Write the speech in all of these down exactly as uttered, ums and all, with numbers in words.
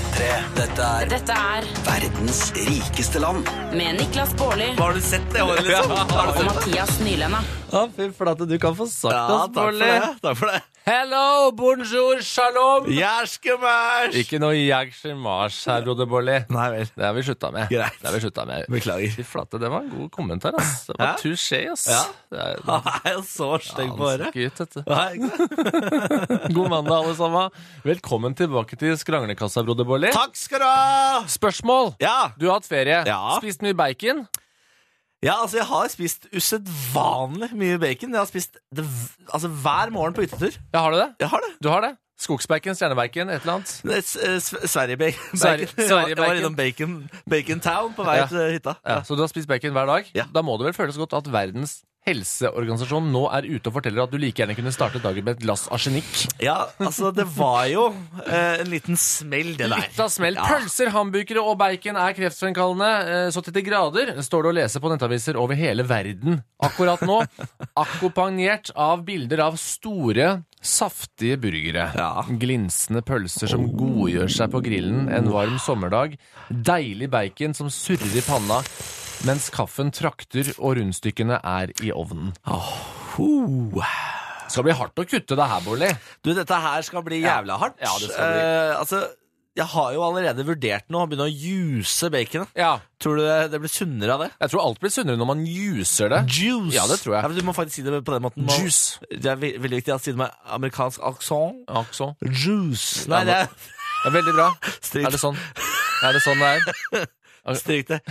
tre. Dette er Dette er verdens rikeste land. med Niklas Baarli Har du sett det håret, liksom? Har du og Mathias Nylenda. Ja, fy flate, du kan få sagt Ja, oss, takk for Bårli. det. Takk for det. Hello, bonjour, shalom. Jærskemæsj! Ikke noe jægskjemars her, broder Bårli. Nei vel. Det har vi slutta med. Greit. Det har vi slutta med. Beklager. Fy flate, det var en god kommentar, ass. Det var Hæ? touché, ass. Ja. Det er, Han er jo så stygg på håret. Ikke ut, vet du. Nei, ikke? God mandag, alle sammen. Velkommen tilbake til Skranglekassa, broder Bårli. Takk skal du ha! Spørsmål. Ja. Du har hatt ferie. Ja. Spist mye bacon. Ja, altså jeg har spist usedvanlig mye bacon. Jeg har spist det v- altså, hver morgen på hyttetur. Ja, har du det? Jeg har det. Du har det? Skogsbacon, stjernebacon, et eller annet? Det er s- eh, s- Sverige-bacon. Sverige- Jeg var- Jeg var Sverige-bacon. innom bacon, bacon Town på vei Ja. til hytta. Ja, så du har spist bacon hver dag? Ja. Da må det vel føles godt at verdens helseorganisasjon nå er ute og forteller at du like gjerne kunne starte dagen med et glass arsenikk. Ja, altså det var jo eh, en liten smell det der. Litt av smell. Ja. Pølser, hamburgere og bacon er kreftfremkallende. eh, Så til de grader står det å lese på nettaviser over hele verden akkurat nå. Akkompagnert av bilder av store, saftige burgere. Ja. Glinsende pølser som godgjør seg på grillen en varm sommerdag. Deilig bacon som surrer i panna, mens kaffen trakter og rundstykkene er i ovnen. Uh. Skal bli hardt å kutte det her, Bårli. Du, dette her skal bli jævla hardt. Ja, det skal bli. Eh, altså, jeg har jo allerede vurdert nå å begynne å juse baconet. Ja, Tror du det, det blir sunnere av det? jeg tror alt blir sunnere når man juicer det. Juice. Ja, det tror jeg. Ja, men du må faktisk si det på den måten. Man- Juice. Det er ve- veldig viktig å si det med amerikansk aksent. Altså. Juice. Ja, Nei, det er Ja, veldig bra. Stryk. Er det sånn? Er det sånn det er? Stryk det.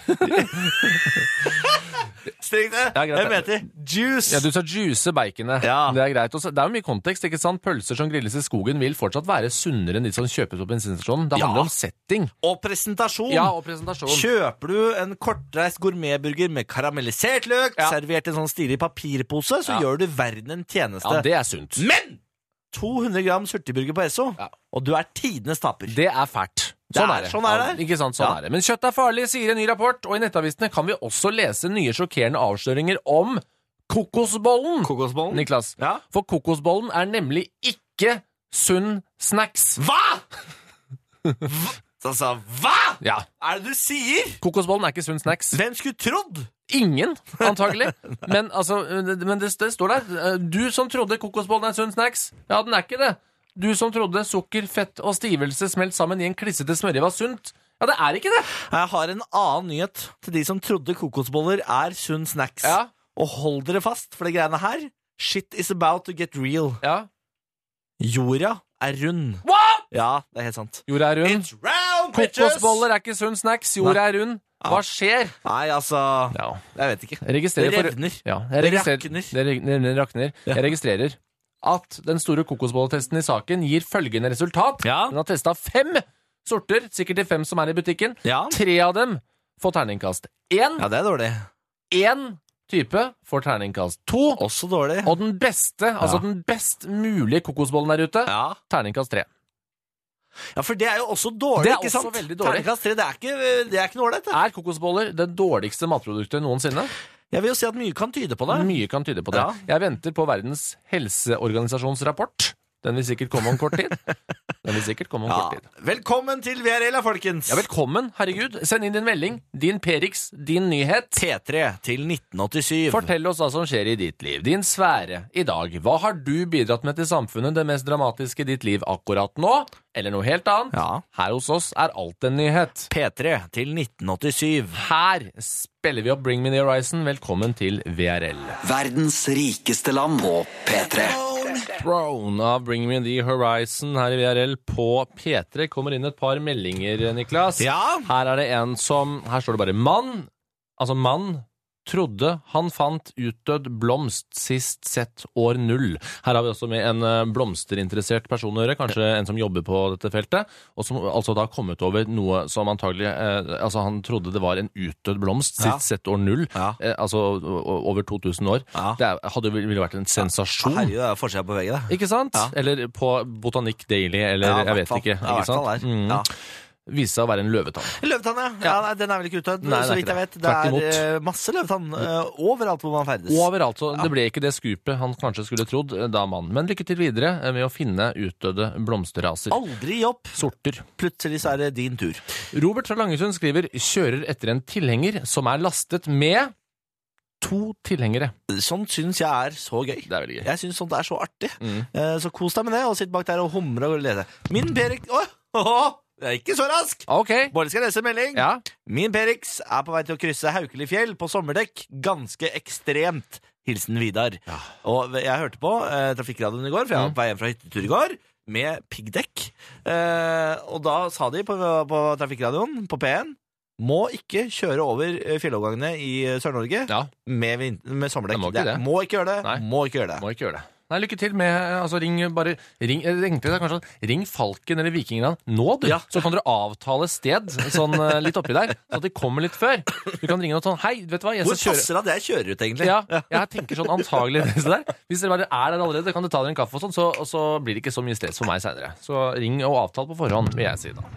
Stryk det. Ja, greit. Jeg mente juice. Ja, du sa juice baconet. Ja. Det er greit. Også, det er jo mye kontekst, ikke sant? Pølser som grilles i skogen vil fortsatt være sunnere enn de som kjøpes på bensinstasjonen. Det Ja. handler om setting. Og presentasjon. Ja, og presentasjon. Kjøper du en kortreist gourmetburger med karamellisert løk, Ja. servert i en sånn stilig papirpose, så Ja. gjør du verden en tjeneste. Ja, det er sunt. Men to hundre gram hurtigburger på Esso, Ja. og du er tidenes taper. Det er fælt. Det Sånn er- er det. sånn er det. Ja, ikke sant, sånn Ja. er det. Men kjøtt er farlig, sier en ny rapport, og i nettavisene kan vi også lese nye sjokkerende avsløringer om kokosbollen. Kokosbollen? Niklas. Ja. For kokosbollen er nemlig ikke sunn snacks. Hva?! Hva? Altså, hva?! Ja, Er det du sier?! kokosbollen er ikke sunn snacks. Hvem skulle trodd?! Ingen, antagelig. Men, altså, men det, det står der. Du som trodde kokosbollen er sunn snacks, ja, den er ikke det. Du som trodde sukker, fett og stivelse smelt sammen i en klissete smørje var sunt, ja, det er ikke det. Jeg har en annen nyhet til de som trodde kokosboller er sunn snacks. Ja, Og hold dere fast, for det greiene her, shit is about to get real. ja. Jorda er rund. What? Ja, det er helt sant. Jorda er rund. It's round, bitches! Kokosboller er ikke sunn snacks. Jorda er rund. Hva skjer? Nei, altså, Ja, jeg vet ikke. jeg registrerer Det for- revner. Ja, jeg Det registrerer, rakner. Det reg- det rakner. Ja. Jeg registrerer at den store kokosbolletesten i saken gir følgende resultat. Ja. Den har testet fem sorter, sikkert de fem som er i butikken. Ja. Tre av dem får terningkast én. Ja, det er dårlig. Én type får terningkast to. Også dårlig. Og den beste, altså Ja. den best mulige kokosbollen der ute, Ja. terningkast tre. Ja, for det er jo også dårlig, Det er ikke også sant? veldig dårlig. Terningkast tre, det er ikke, det er ikke noe ålreit. det. Er kokosboller det dårligste matproduktet noensinne? Jeg vil jo si at mye kan tyde på det. Mye kan tyde på det. Ja. Jeg venter på Verdens helseorganisasjonsrapport. Den vil sikkert komme om kort tid. Den vil sikkert komme om Ja. kort tid. Velkommen til V R L, folkens. Ja, velkommen, herregud. Send inn din melding, din Perix, din nyhet. T tre til nitten åttisyv. Fortell oss hva som skjer i ditt liv. Din sfære i dag. Hva har du bidratt med til samfunnet, det mest dramatiske i ditt liv akkurat nå? Eller noe helt annet? Ja. Her hos oss er alt en nyhet. P tre til nitten åttisyv. Her spiller vi opp Bring Me The Horizon. Velkommen til V R L. Verdens rikeste land på P tre. Throne av Bring Me The Horizon her i V R L på P tre. Kommer inn et par meldinger, Niklas. Ja. Her er det en som, her står det bare mann, altså mann, trodde han fant utdødd blomst sist sett år null. Her har vi også med en eh, blomsterinteressert person å gjøre, kanskje en som jobber på dette feltet, og som altså da har kommet over noe som antagelig, eh, altså han trodde det var en utdødd blomst sist Ja. sett år null, Ja. eh, altså o- over to tusen år. Ja. Det er, hadde ville vært en sensasjon. Herregud, det er forskjell på veggen, det. Ikke sant? Ja. Eller på Botanic Daily, eller Ja, jeg vet hvert fall. ikke. Ja, ikke sant? hvert fall der. Mm. Ja. viste seg å være en løvetann. Løvetann, ja. ja nei, den er vel ikke utdødd, Nei, så det er vidt ikke jeg vet. det. Det Tvert er imot. eh, masse løvetann eh, overalt hvor man ferdes. Overalt, så det ble ikke det skupet han kanskje skulle trodd eh, da mann. Men lykke til videre eh, med å finne utdødde blomsterraser. Aldri gi opp. Sorter. Plutselig så er det din tur. Robert fra Langesund skriver kjører etter en tilhenger som er lastet med to tilhengere. Sånt syns jeg er så gøy. Det er veldig gøy. Jeg syns sånt er så artig. Mm. Eh, så kos deg med det, og sitt bak der og humre og lese. Min Perik... Åh, åh, det er ikke så rask! Ok. Bård skal lese melding. Ja. Min Perix er på vei til å krysse Haukelifjell på sommerdekk. Ganske ekstremt. Hilsen Vidar. Ja. Og jeg hørte på eh, Trafikkradioen i går, for jeg var Mm. på vei hjem fra hyttetur i går, med piggdekk. Eh, og da sa de på, på Trafikkradioen, på P en, må ikke kjøre over eh, fjellovergangene i eh, Sør-Norge Ja, med, vin- med sommerdekk. Jeg må ikke det. må ikke gjøre det. Nei. Må ikke gjøre det. må ikke gjøre det. Nei, lykke til med, altså ring bare, ring, jeg tenkte det er kanskje, sånn, ring Falken eller Vikingene nå, du, Ja. så kan dere avtale sted, sånn eh, litt oppi der, så at de kommer litt før. Du kan ringe noe sånn, hei, vet du hva, jeg Hvor skal kjøre. passer det at jeg kjører ut, egentlig? Ja, jeg tenker sånn antagelig det der. Hvis dere bare er der allerede, kan du ta dere en kaffe og sånn, så, og så blir det ikke så mye stress for meg senere. Så ring og avtal på forhånd, vil jeg si da.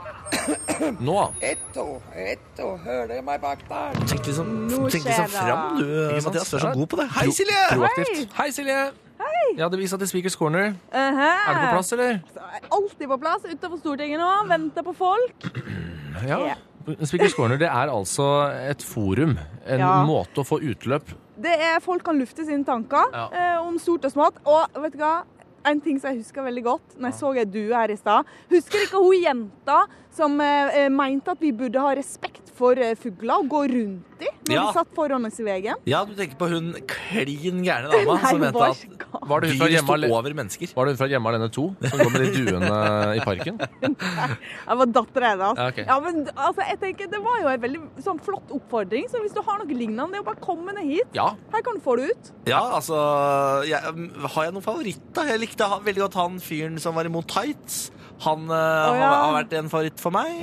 Nå. Etto, etto, hører dere meg bak der? Tenk liksom, Nå tenk liksom skjer det. fram, du, Ikke sant? Mathias. Du er så Ja. god på det. Hei, Silje! Proaktivt. Hei, Silje. Hei. Ja, det viser at det er Speakers Corner. Uh-huh. Er du på plass, eller? Alltid på plass utenfor Stortinget nå. Venter på folk. Ja. Speakers Corner, det er altså et forum, en Ja. måte å få utløp. Det er Folk kan lufte sine tanker Ja. eh, om stort og smått. Og vet du hva? En ting som jeg husker veldig godt når jeg så ei due her i stad. Husker ikke hun jenta som eh, mente at vi burde ha respekt for eh, fugler og gå rundt i når Ja. de satt foran oss i veien? Ja, du tenker på hun klin gærne dama Nei, som hun mente var at ikke gal. Var det hun fra dyr Hjemme, sto Ale over mennesker. var det hun fra Hjemme alene to, som går med de duene i parken? Jeg var dattera hennes. Ja, ok. Ja, men altså, jeg tenker, det var jo en veldig sånn flott oppfordring. Så hvis du har noe lignende, det er jo bare å komme ned hit. Ja. Her kan du få det ut. Ja, altså jeg, Har jeg noen favoritter? Jeg likte ha- veldig godt han fyren som var imot tights. Han eh, har, ja. har vært en favoritt for meg.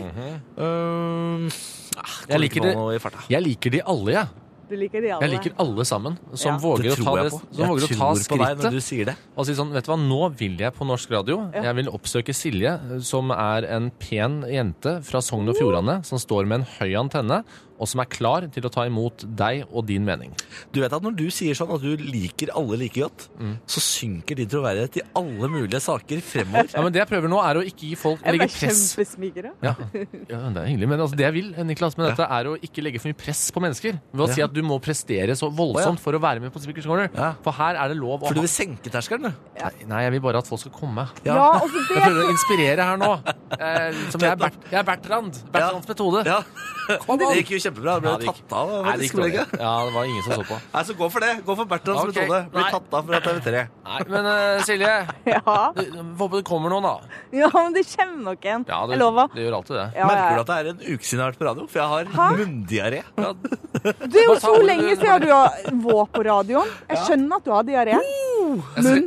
um, ah, Jeg liker kommer ikke det. på noe i farta. Jeg liker de alle, jeg. Du liker de alle. Jeg liker alle sammen, som Ja. våger Det å ta tror det, jeg på. som våger å Jeg ta tror på deg når skrittet. du sier det. Og si sånn, vet du hva, nå vil jeg på norsk radio. Ja. Jeg vil oppsøke Silje, som er en pen jente fra Sogn og Fjordane, som står med en høy antenne, og som er klar til å ta imot deg og din mening. Du vet at når du sier sånn at du liker alle like godt, Mm. så synker din troverdighet i alle mulige saker fremover. Ja, men det jeg prøver nå er å ikke gi folk, Jeg legge ble press. kjempesmigret. Ja, ja, det er hyggelig, men altså, det jeg vil, Niklas, med dette er å ikke legge for mye press på mennesker. Ved å si Ja. at du må prestere så voldsomt for å være med på Speakers Corner. Ja. For her er det lov å For du ha... vil senke terskelen, du. Nei, nei, jeg vil bare at folk skal komme. Ja, altså Jeg det prøver å inspirere her nå. Eh, som jeg, er Bert, jeg er Bertrand. Bertrands metode. Ja. Kom Det an. gikk jo kjempebra. Det ble Ja, det gikk- tatt av. Nei, det gikk dårlig. Ja, det var ingen som så på. Nei, så gå for det. Gå for Bertrands Ok, metode. Bli nei. tatt av fra T V tre. Nei, men eh, Silje, Ja. du- håper det kommer noen, da. ja, men det kommer noen. Ja, det, Jeg lover. det gjør alltid det. Ja, Merker du ja. at det er en uke siden jeg har vært på radio? For jeg har Hæ? munndiaré. Ja. Det er jo Hva sa så du? lenge siden du har vært på radioen. Jeg skjønner at du har diaré. Munn.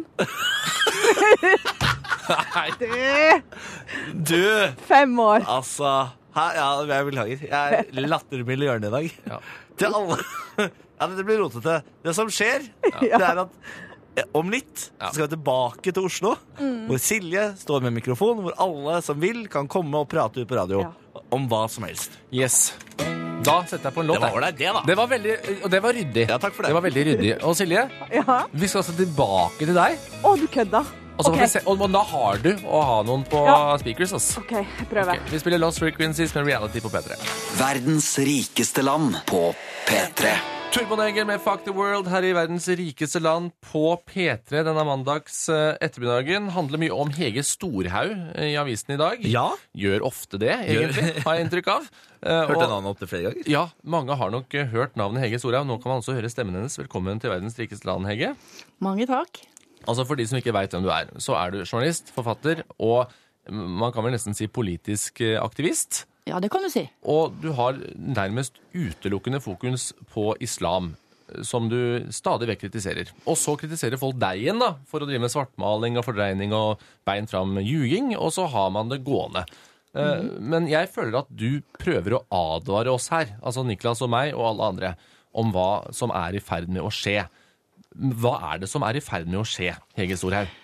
Nei. Det- Du, Fem år. altså her, Ja, jeg beklager. Jeg er lattermild i hjørnet i dag. Ja. Til alle Ja, det blir rotete. Det som skjer, det er at eh, om litt Ja. så skal vi tilbake til Oslo, hvor Silje står med mikrofon, hvor alle som vil, kan komme og prate ut på radio Ja. om hva som helst. Yes. Da setter jeg på en låt. Det var jeg. ålreit, det, da. Det var veldig, og det var ryddig. Ja, takk for det. Det var veldig ryddig. Og Silje, Ja. vi skal altså tilbake til deg. Å, du kødda. Og, så får Ok. vi se, og da har du å ha noen på Ja. speakers. Ass. OK, jeg prøver. Ok, vi spiller Lost Frequencies med Reality på P tre. Verdens rikeste land på P tre. Turboneger med Fuck the World her i verdens rikeste land på P tre denne mandags eh, ettermiddagen. Handler mye om Hege Storhaug i avisen i dag. Ja. Gjør ofte det, Gjør- egentlig, har jeg inntrykk av. Eh, Hørte og- navnet opp til flere ganger. Ja, mange har nok eh, hørt navnet Hege Storhaug. Nå kan man også høre stemmen hennes. Velkommen til verdens rikeste land, Hege. Mange takk. Altså For de som ikke vet hvem du er, så er du journalist, forfatter og mm, man kan vel nesten si politisk eh, aktivist. Ja, det kan du si. Og du har nærmest utelukkende fokus på islam, som du stadig vekk kritiserer. Og så kritiserer folk deg igjen da, for å drive med svartmaling og fordreining og bein fram ljuging, og så har man det gående. Eh, Men jeg føler at du prøver å advare oss her, altså Niklas og meg og alle andre, om hva som er i ferd med å skje. Hva er det som er i ferd med å skje, Hege Storhaug?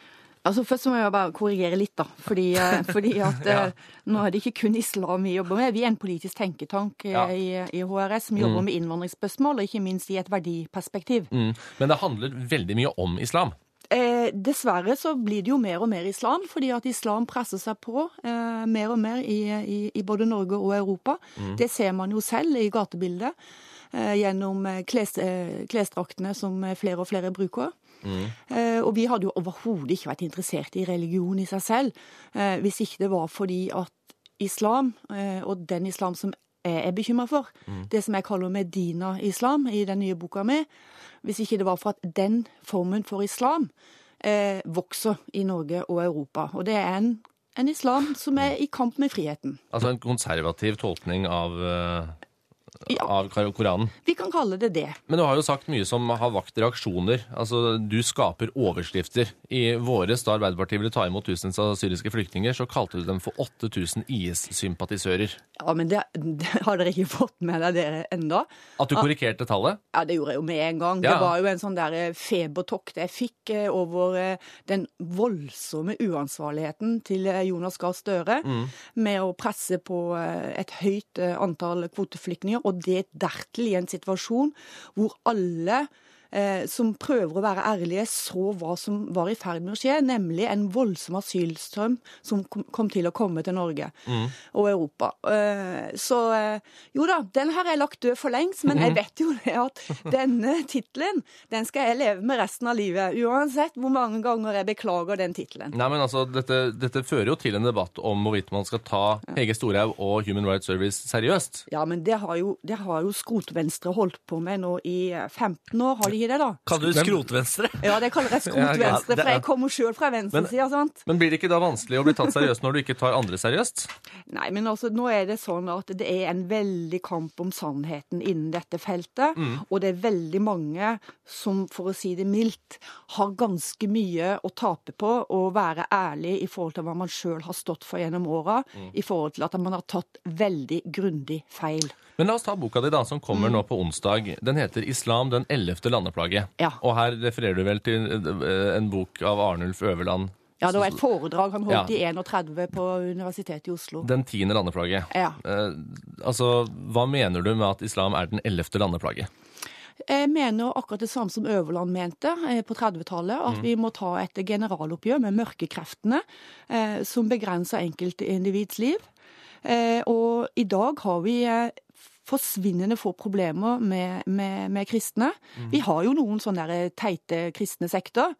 Altså Først må jeg bare korrigere litt, da. Fordi, fordi at ja. nå er det ikke kun islam vi jobber med. Vi er en politisk tenketank ja. i, i H R S som jobber mm. med innvandringsspørsmål, og ikke minst i et verdiperspektiv. Mm. Men det handler veldig mye om islam. Eh, dessverre så blir det jo mer og mer islam, fordi at islam presser seg på eh, mer og mer i, i, i både Norge og Europa. Mm. Det ser man jo selv i gatebildet, eh, gjennom kles, eh, klesdraktene som flere og flere bruker. Mm. Eh, og vi hadde jo overhodet ikke vært interessert i religion i seg selv, eh, hvis ikke det var fordi at islam, eh, og den islam som jeg er bekymret for, mm. det som jeg kaller Medina-islam i den nye boka mi, hvis ikke det var for at den formen for islam eh, vokser i Norge og Europa. Og det er en, en islam som er i kamp med friheten. Altså en konservativ tolkning av... Uh... Ja. Av Koranen. Vi kan kalle det det. Men du har jo sagt mye som har vakt reaksjoner. Altså, du skaper overskrifter. I våres, da Arbeiderpartiet ville ta imot tusenvis av syriske flyktninger, så kalte du dem for åtte tusen I S-sympatisører. Ja, men det, det har dere ikke fått med deg dere enda. At du korrigerte tallet? Ja, det gjorde jeg jo med en gang. Ja. Det var jo en sånn der febertokt jeg fikk over den voldsomme uansvarligheten til Jonas Gahr Støre mm. med å presse på et høyt antall kvoteflyktninger, og det dertil i en situasjon hvor alle eh, som prøver å være ærlige så hva som var i ferd med å skje, nemlig en voldsom asylstrøm som kom, kom til å komme til Norge mm. og Europa. Eh, så eh, jo da, den her er lagt død for lengst, men mm. jeg vet jo det at denne titlen, den skal jeg leve med resten av livet, uansett hvor mange ganger jeg beklager den titlen. Nei, men altså, dette, dette fører jo til en debatt om hvorvidt man skal ta Hege Storhaug og Human Rights Service seriøst. Ja, men det har jo Det har jo skrotvenstre holdt på med nå i femten år, har de ikke det da? Kaller du skrotvenstre? Ja, det kaller jeg skrotvenstre, for jeg kommer selv fra venstresiden, sant? Men blir det ikke da vanskelig å bli tatt seriøst når du ikke tar andre seriøst? Nei, men altså, nå er det sånn at det er en veldig kamp om sannheten innen dette feltet, mm. og det er veldig mange som, for å si det mildt, har ganske mye å tape på å være ærlig i forhold til hva man selv har stått for gjennom åra, mm. i forhold til at man har tatt veldig grundig feil. Men la oss ta boka di da, som kommer mm. nå på onsdag. Den heter Islam, den ellevte landeplage. Ja. Og her refererer du vel til en bok av Arnulf Øverland. Ja, det var et foredrag han holdt ja. i trettién på Universitetet i Oslo. Den tiende landeplage. Ja. Eh, altså, hva mener du med at islam er den ellevte landeplage? Jeg mener akkurat det samme som Øverland mente på trettitallet, at mm. vi må ta et generaloppgjør med mørkekreftene eh, som begrenser enkeltindivids liv. Eh, og i dag har vi eh, forsvinnende få problemer med, med, med kristne. Mm. Vi har jo noen sånne der teite kristne sekter,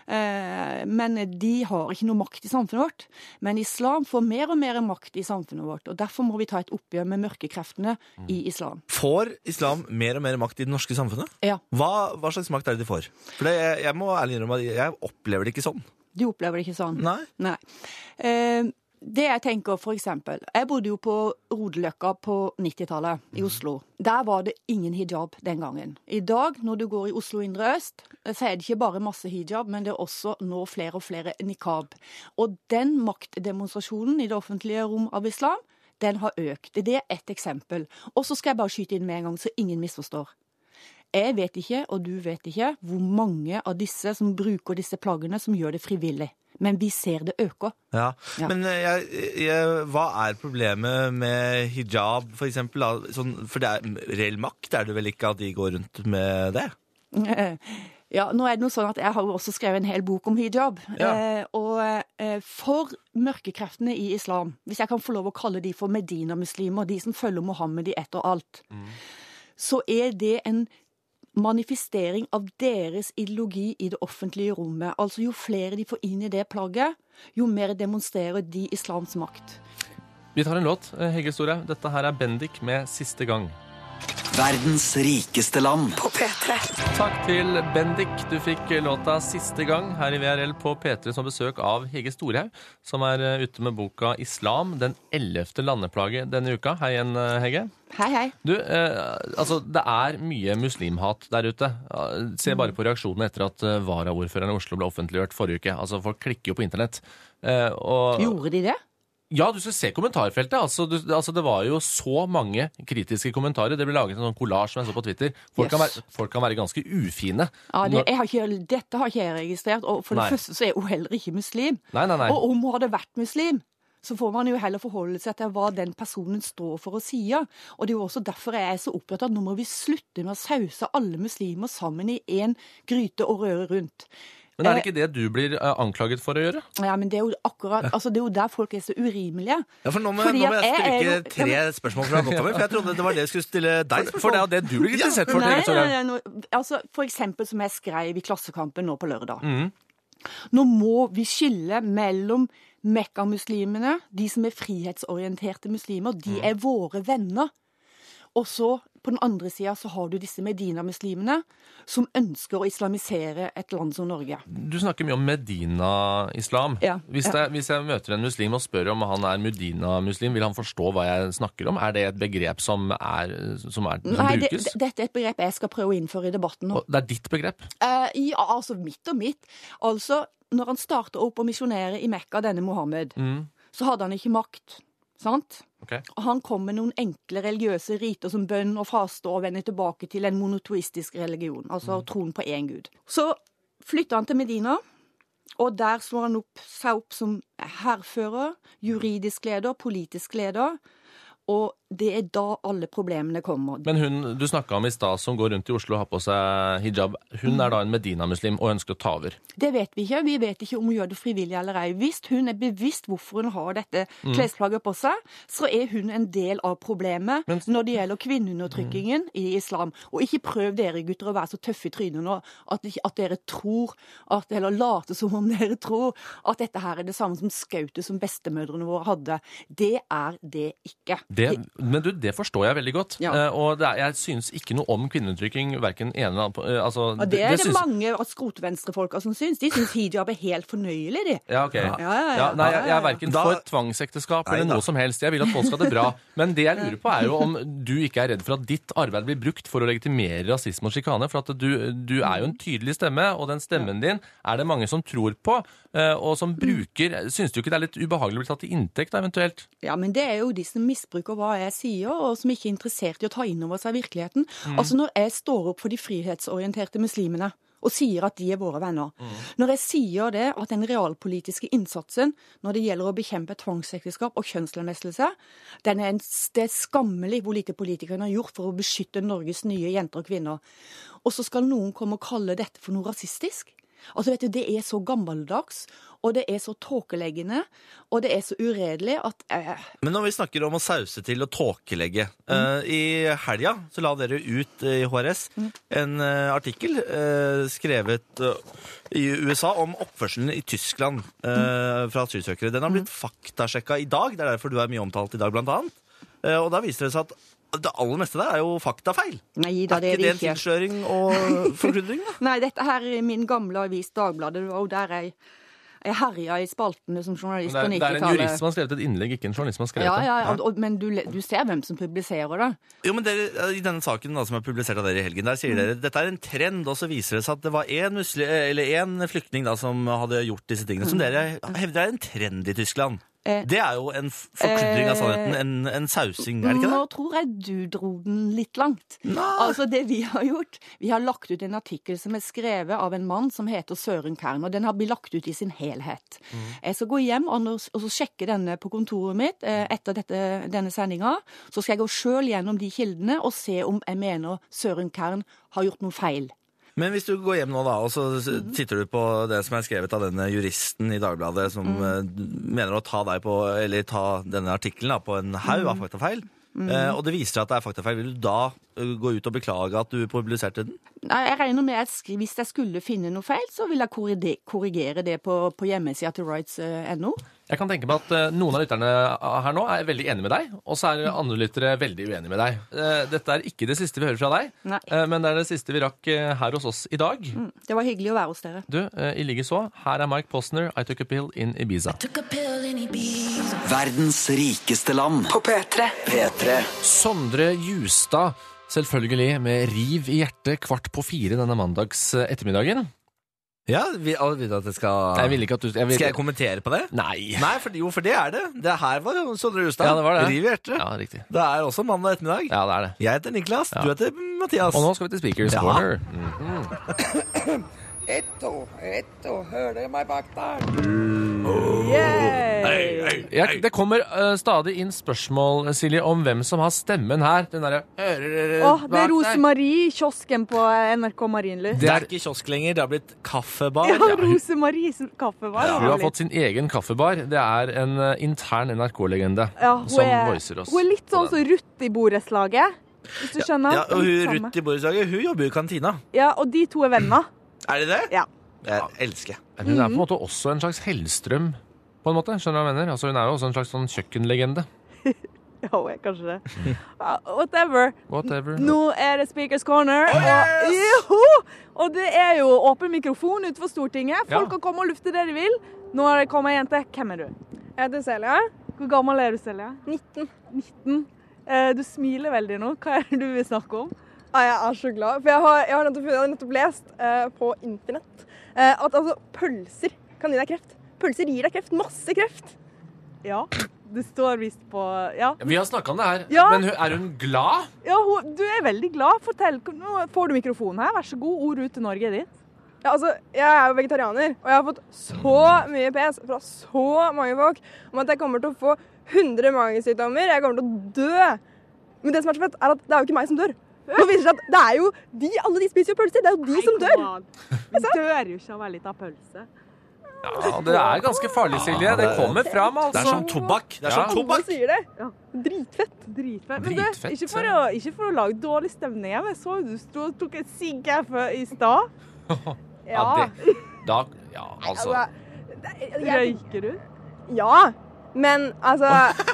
eh, men de har ikke noe makt i samfunnet vårt. Men islam får mer og mer makt i samfunnet vårt, og derfor må vi ta et oppgjør med mørkekreftene mm. i islam. Får islam mer og mer makt i det norske samfunnet? Ja. Hva, hva slags makt er det de får? For det, jeg, jeg må ærlig innrømme at jeg opplever det ikke sånn. Du opplever det ikke sånn? Nei. Nei. Eh, Det jeg tenker for eksempel, jeg bodde jo på Rodeløkka på nittitallet i Oslo. Der var det ingen hijab den gangen. I dag, når du går i Oslo indre øst, så er det ikke bare masse hijab, men det er også nå flere og flere niqab. Og den maktdemonstrasjonen i det offentlige rom av islam, den har økt. Det er ett eksempel. Og så skal jeg bare skyte inn med en gang, så ingen misforstår. Jeg vet ikke, og du vet ikke, hvor mange av disse som bruker disse plaggene som gjør det frivillig. Men vi ser det øker. Ja, ja. Men jeg, jeg, hva er problemet med hijab, for eksempel? Sånn, for det er reell makt, er det vel ikke at de går rundt med det? Ja, nå er det noe sånn at jeg har jo også skrevet en hel bok om hijab. Ja. Eh, og eh, for mørkekreftene i islam, hvis jeg kan få lov å kalle de for Medina-muslimer, de som følger Mohammed i ett og alt, mm. så er det en manifestering av deres ideologi i det offentlige rommet. Altså jo flere de får inn i det plagget, jo mer demonstrerer de islams makt. Vi tar en låt, Hege Storhaug. Dette her er Bendik med Siste gang. Verdens rikeste land på P tre. Takk til Bendik. Du fikk låta Siste gang her i V R L på P tre som besøk av Hege Storhaug, som er ute med boka Islam, den ellevte landeplage denne uka. Hei igjen, Hege. Hei, hei. Du, eh, altså, det er mye muslimhat der ute. Se bare på reaksjonene etter at varaordføreren i Oslo ble offentliggjort forrige uke. Altså, folk klikker jo på internett. Eh, og... Gjorde de det? Ja, du skal se kommentarfeltet. Altså, du, altså, det var jo så mange kritiske kommentarer. Det ble laget en sånn collage som jeg så på Twitter. Folk, yes. kan, være, folk kan være ganske ufine. Ja, det, jeg har ikke, dette har ikke jeg registrert. Og for det nei. første så er hun heller ikke muslim. Nei, nei, nei. Og om hun hadde vært muslim, så får man jo heller forholde seg til hva den personen står for å si. Og det er jo også derfor jeg er så opptatt av at nå må vi slutte med å sause alle muslimer sammen i en gryte og røre rundt. Men er det ikke det du blir anklaget for å gjøre? Ja, men det er jo akkurat, altså det er jo der folk er så urimelige. Ja, for nå må, nå må jeg stryke jo, tre ja, men, spørsmål fra godt over, for jeg trodde det var det jeg skulle stille deg spørsmål. For det er jo det du blir kritisert for. Nei, nei, nei, nei, altså for eksempel som jeg skrev i Klassekampen nå på lørdag. Mm. Nå må vi skille mellom Mekka-muslimene, de som er frihetsorienterte muslimer, de er våre venner. Og så på den andre siden så har du disse Medina-muslimene som ønsker å islamisere et land som Norge. Du snakker mye om Medina-islam. Ja, hvis, ja. det, hvis jeg møter en muslim og spør om han er Medina-muslim, vil han forstå hva jeg snakker om? Er det et begrep som, er, som, er, som Nei, brukes? Det, dette er et begrep jeg skal prøve å innføre i debatten nå. Og det er ditt begrep? Uh, ja, altså mitt og mitt. Altså, når han startet opp å misjonere i Mekka, denne Mohammed, mm. så hadde han ikke makt. Sant? Okay. Og han kom med noen enkle religiøse riter som bønn og faste og vende tilbake til en monotoistisk religion, altså mm. troen på én Gud. Så flyttet han til Medina, og der slår han opp, seg opp som hærfører, juridisk leder, politisk leder, og det er da alle problemene kommer. Men hun du snakket om i stad, som går rundt i Oslo og har på seg hijab, hun er da en Medina-muslim og ønsker å ta over? Det vet vi ikke. Vi vet ikke om hun gjør det frivillig eller ei. Hvis hun er bevisst hvorfor hun har dette mm. klesplagget på seg, så er hun en del av problemet Men... når det gjelder kvinneundertrykkingen mm. i islam. Og ikke prøv dere gutter å være så tøffe i trynet nå, at, at dere tror, at, eller later som om dere tror, at dette her er det samme som skautet som bestemødrene våre hadde. Det er det ikke. Det, men du, det forstår jeg veldig godt. Ja. Uh, og det er, jeg synes ikke noe om kvinneundertrykking, hverken ene eller annen. Uh, altså, og det er det, det, det synes... mange skrotvenstre-folka som syns. De syns hijab er helt fornøyelig, de. Ja, ok. Ja, ja, ja. Ja, nei, jeg, jeg er hverken da... for tvangsekteskap eller noe som helst. Jeg vil at folk skal ha det bra. Men det jeg lurer på er jo om du ikke er redd for at ditt arbeid blir brukt for å legitimere rasisme og sjikane, for at du, du er jo en tydelig stemme, og den stemmen din er det mange som tror på, uh, og som bruker. Syns du ikke det er litt ubehagelig å bli tatt i inntekt, eventuelt? Ja, men det er jo de som misbruker hva jeg sier, og som ikke er interessert i å ta inn over seg virkeligheten. Mm. Altså når jeg står opp for de frihetsorienterte muslimene, og sier at de er våre venner. Mm. Når jeg sier det, at den realpolitiske innsatsen når det gjelder å bekjempe tvangsekteskap og kjønnslemlestelse, den er en, det er skammelig hvor lite politikerne har gjort for å beskytte Norges nye jenter og kvinner. Og så skal noen komme og kalle dette for noe rasistisk. Altså vet du, det er så gammeldags, og det er så tåkeleggende, og det er så uredelig at... Eh. Men når vi snakker om å sause til og tåkelegge, mm. uh, i helga så la dere ut i H R S mm. en uh, artikkel uh, skrevet uh, i U S A om oppførselen i Tyskland uh, mm. fra asylsøkere. Den har blitt faktasjekka i dag, det er derfor du er mye omtalt i dag blant annet. Uh, og da viser det seg at det aller meste der er jo faktafeil. Nei, da, det er, er ikke det en tilsløring og forkludring, da? Nei, dette her er min gamle avis Dagbladet, og der er jeg herja i spaltene som journalist på nittitallet. Det er en jurist som har skrevet et innlegg, ikke en journalist som har skrevet det. Ja, ja, og, og, men du, du ser hvem som publiserer det. Jo, men dere, i denne saken da, som er publisert av dere i helgen, der sier mm. dere dette er en trend, og så viser det seg at det var en, muslim, eller en flyktning da, som hadde gjort disse tingene, mm. som dere hevder er en trend i Tyskland. Det er jo en forkludring av sannheten, en, en sausing, er det ikke det? Nå tror jeg du dro den litt langt. Nei. Altså det vi har gjort, vi har lagt ut en artikkel som er skrevet av en mann som heter Søren Kern, og den har blitt lagt ut i sin helhet. Mm. Jeg skal gå hjem og, og så sjekke denne på kontoret mitt etter dette, denne sendingen. Så skal jeg gå selv gjennom de kildene og se om jeg mener Søren Kern har gjort noe feil. Men hvis du går hjem nå da, og så titter du på det som er skrevet av denne juristen i Dagbladet, som mm. mener å ta deg på, eller ta denne artikkelen da, på en haug av faktafeil, mm. eh, og det viser at det er faktafeil, vil du da gå ut og beklage at du publiserte den? Nei, jeg regner med at hvis jeg skulle finne noe feil, så vil jeg korrigere det på, på hjemmesida til rights punktum no. Jeg kan tenke meg at noen av lytterne her nå er veldig enige med deg, og så er andre lyttere veldig uenige med deg. Dette er ikke det siste vi hører fra deg, Nei. men det er det siste vi rakk her hos oss i dag. Mm, det var hyggelig å være hos dere. Du, i like så, her er Mike Posner, I Took a Pill in Ibiza. I took a pill in Ibiza. Verdens rikeste land. På P tre. P tre. Sondre Justad, selvfølgelig med riv i hjertet kvart på fire denne mandags ettermiddagen. Ja, vi, alle vil at det skal... Jeg vil ikke at du... Jeg vil... Skal jeg kommentere på det? Nei. Nei, for, jo, for det er det. Det her var jo Sondre Justad. Ja, det var det. Riv i hjertet. Ja, riktig. Det er også mandag ettermiddag. Ja, det er det. Jeg heter Niklas, Ja. du heter Mathias. Og nå skal vi til Speakers Ja. Corner. Mm. Etto, etto, hører dere meg bak der? Yay! Jeg, det kommer uh, stadig inn spørsmål, Silje, om hvem som har stemmen her. Den derre hører dere Åh, det bak er der? Rosemarie i kiosken på N R K Marienlyst. Det er ikke kiosk lenger, det har blitt kaffebar. Ja, Rosemaries kaffebar. Hun har fått sin egen kaffebar. Det er en uh, intern N R K-legende Ja, hun som er, voicer oss. hun er litt på sånn den. som Ruth i borettslaget, hvis du skjønner. Ja, og Litt hun samme. Ruth i borettslaget, hun jobber jo i kantina. Ja, og de to er venner. Er det det? Ja. Jeg elsker. Men hun er på en måte også en slags Hellstrøm, på en måte. Skjønner du hva jeg mener? Altså, hun er jo også en slags sånn kjøkkenlegende. Ja, hun er kanskje det. Ja, whatever. Whatever. Nå er det Speakers Corner, og, Joho! Og det er jo åpen mikrofon utenfor Stortinget. Folk Ja. kan komme og lufte det de vil. Nå har det kommet en jente. Hvem er du? Jeg heter Celia. Hvor gammel er du, Celia? nitten. nitten. Eh, du smiler veldig nå. Hva er det du vil snakke om? Ah, jeg er så glad, for jeg har, jeg har nettopp, jeg har nettopp lest eh, på internett eh, at altså, pølser kan gi deg kreft. Pølser gir deg kreft. Masse kreft. Ja, det står visst på... Ja, Vi har snakket om det her, Ja. men hun- er hun glad? ja hun, du er veldig glad. Fortell. Nå får du mikrofonen her. Vær så god. Ord ut til Norge er ditt. Ja, altså, jeg er jo vegetarianer, og jeg har fått så mye pes fra så mange folk om at jeg kommer til å få hundre magesykdommer. Jeg kommer til å dø. Men det som er så fett, er at det er jo ikke meg som dør. Nå viser det seg at det er jo de, alle de spiser jo pølser. Det er jo de som dør. Vi dør jo ikke av en liten pølse. Ja, det er ganske farlig, Silje. Det kommer fram, Det er altså. som tobakk. Det er Ja. som Alle tobakk. sier det. Ja. Dritfett. Dritfett. Men du, Dritfett, ikke for, ja. å, ikke for å lage dårlig stemning. Jeg så du sto og tok en sigg her før i stad. Ja, det, da, ja, altså. det- jeg- Røyker du? Ja, men altså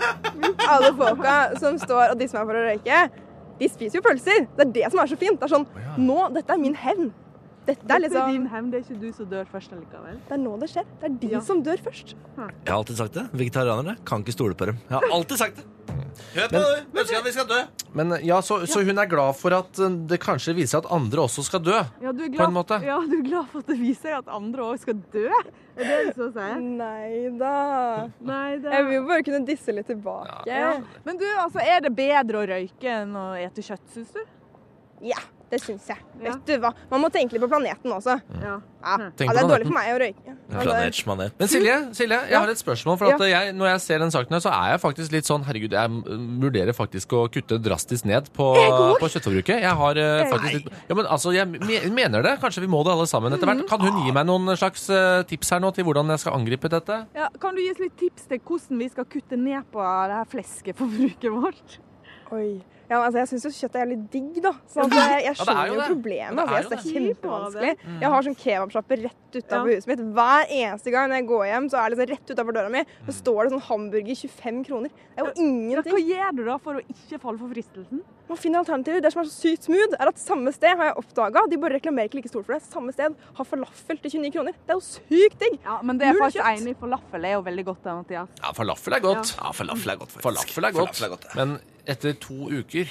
alle folka som står og disser meg for å røyke, de spiser jo pølser. Det er det som er så fint. Det er sånn, nå, dette er min hevn. Dette er Det er liksom, din hevn. Det er ikke du som dør først allikevel. det er nå det skjer. Det er de Ja. som dør først. Jeg har alltid sagt det. Vegetarianerne kan ikke stole på dem. Jeg har alltid sagt det. Hør på det. Ønsker at vi skal dø. Men ja, så, så hun er glad for at uh, det kanskje viser seg at andre også skal dø? Ja, du er På glad, en måte. Ja, du er glad for at det viser seg at andre også skal dø? Er det det du så sier? Nei da. Nei, det Jeg vil jo bare kunne disse litt tilbake. ja. Men du, altså, er det bedre å røyke enn å ete kjøtt, syns du? Ja, det syns jeg. Ja. Vet du hva? Man må tenke litt på planeten også. Ja. Ja, Tenk ja på det er dårlig planeten. for meg å røyke. Altså, Planets manet. Men Silje, Silje jeg Ja. har et spørsmål. For at jeg, når jeg ser den saken her, så er jeg faktisk litt sånn Herregud, jeg mm, vurderer faktisk å kutte drastisk ned på, på kjøttforbruket. Jeg har uh, faktisk litt Ja, men altså, jeg me- mener det. Kanskje vi må det alle sammen etter hvert. Kan hun gi meg noen slags uh, tips her nå til hvordan jeg skal angripe dette? Ja, kan du gi oss litt tips til hvordan vi skal kutte ned på det her fleskeforbruket vårt? Oi. Ja, altså, jeg syns jo kjøtt er jævlig digg, da. Så altså, jeg, jeg Ja, det er skjønner jo jo det. problemet. Det er Altså, jo jeg synes det er det. kjempevanskelig. Jeg har sånn kebabsjappe rett utenfor huset mitt. Hver eneste gang når jeg går hjem, så er det liksom rett utenfor døra mi, så står det sånn hamburger tjuefem kroner. Det er jo Ja, ingenting. hva gjør du da for å ikke falle for fristelsen? Man finner alternativer. Det som er så sykt smooth, er at samme sted har jeg oppdaga, de bare reklamerer ikke like stort for det, samme sted har falafel til tjueni kroner. Det er jo sykt digg. Ja, men det er Null faktisk kjøtt. enig. Falafel er jo veldig godt, da, Mathias. Ja, falafel er godt. Ja, falafel er godt, faktisk. Falafel er godt. Falafel er godt. Men etter to uker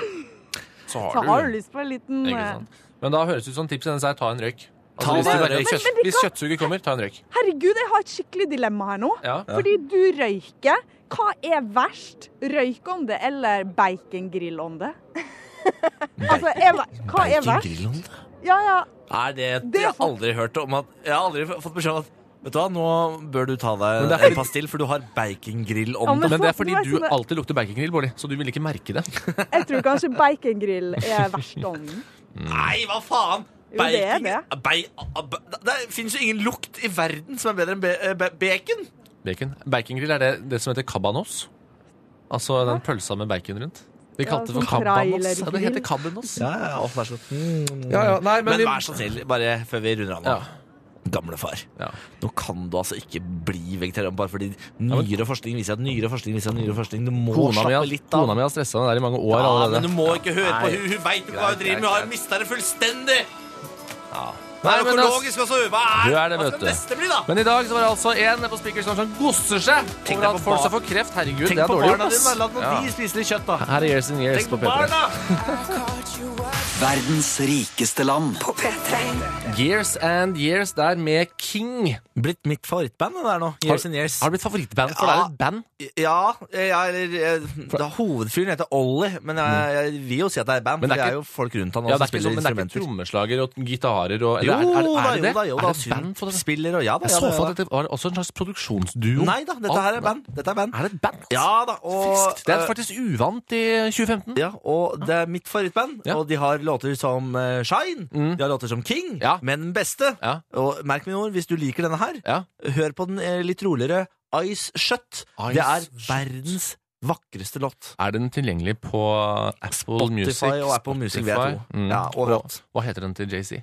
så har Så du har du lyst på en liten Ikke eh, sant? Men da høres det ut som tipset hennes er ta en røyk. Altså, Ta hvis, deg du en bare, røyk. kjøtt, Men- men hvis kjøttsuget kommer, ta en røyk. Herregud, jeg har et skikkelig dilemma her nå. Ja. Fordi du røyker. Hva er verst? Røykeånde eller baconggrillånde? Altså, er, hva er verst? Bacongrillen? Ja, ja. Er det et Det er Jeg har aldri hørt om at Jeg har aldri fått beskjed om at Vet du hva, nå bør du ta deg Men det er en pastill, for du har bacongrill Ja, om men- det. Men det er fordi Det var du sånn det- alltid lukter bacongrill, Bårli, så du vil ikke merke det. Jeg tror kanskje bacongrill er verstånden. Nei, hva faen? Jo, det er Bacon det. Ba- a- ba- Det finnes jo ingen lukt i verden som er bedre enn be eh, be bacon. Bacon. Bacongrill er det, det som heter cabanos. Altså den pølsa med bacon rundt. De Ja, kalte det for sånn cabanos. Ja, det trailergrill. heter cabanos. Ja, ja, å, vær så god. Ja, ja, nei, men Men vi- vær så snill, bare før vi runder av nå. Ja. Gamle far. Ja. Nå kan du altså ikke bli vegetarian bare fordi nyere forskning viser at nyere forskning viser at nyere forskning Du må Kona mi, slappe har, litt av. kona mi har stressa med det der i mange år Ja, allerede. men du må ikke høre på Nei. hun. Hun veit jo hva hun Greit, driver med. greit, Hun har greit. mista det fullstendig. Ja. Det er men økologisk også. Hva er, Du er det, hva vet skal du. neste bli, da? Men i dag så var det altså en på Speakers som gosser seg Tenk over deg at på folk bar- skal få kreft. Herregud, Tenk det er på dårlig barna gjort, dine. ass. La nå Ja. de spise litt kjøtt, da. Her er Years and Years Tenk på på P tre. barna! Verdens rikeste land. Years and Years der med King. Blitt mitt favorittband, det der nå. Years and Years. Har det blitt favorittband for Ja. deg? Et band? Ja, ja eller eh, da, hovedfyren heter Ollie, men jeg, jeg vil jo si at det er band, Men for det det er er jo folk rundt han Ja, også det er som ikke spiller sånn, men det er ikke instrumenter. trommeslager og gitarer og Jo, eller er, er, er, da, er det jo det? da, jo Er da. det et band for det? Spiller og ja da. Jeg ja, så da, for ja, at det var også en slags produksjonsduo. Nei da, dette her er band. Dette er band. Er det et band? Ja da, og Friskt. Det er eh, faktisk uvant i tjue femten. ja, og det er mitt favorittband, Ja. og de har låter som eh, Shine, Mm. de har låter som King, Ja. men den beste. Ja. Og merk mine ord, hvis du liker denne her, Ja. hør på den eh, litt roligere Ice Shut. Ice Det er Shut. verdens vakreste låt. Er den tilgjengelig på Apple Spotify Music? og Apple Music, vil jeg tro. Mm. Ja, overalt. Hva, hva heter den til Jay-Z?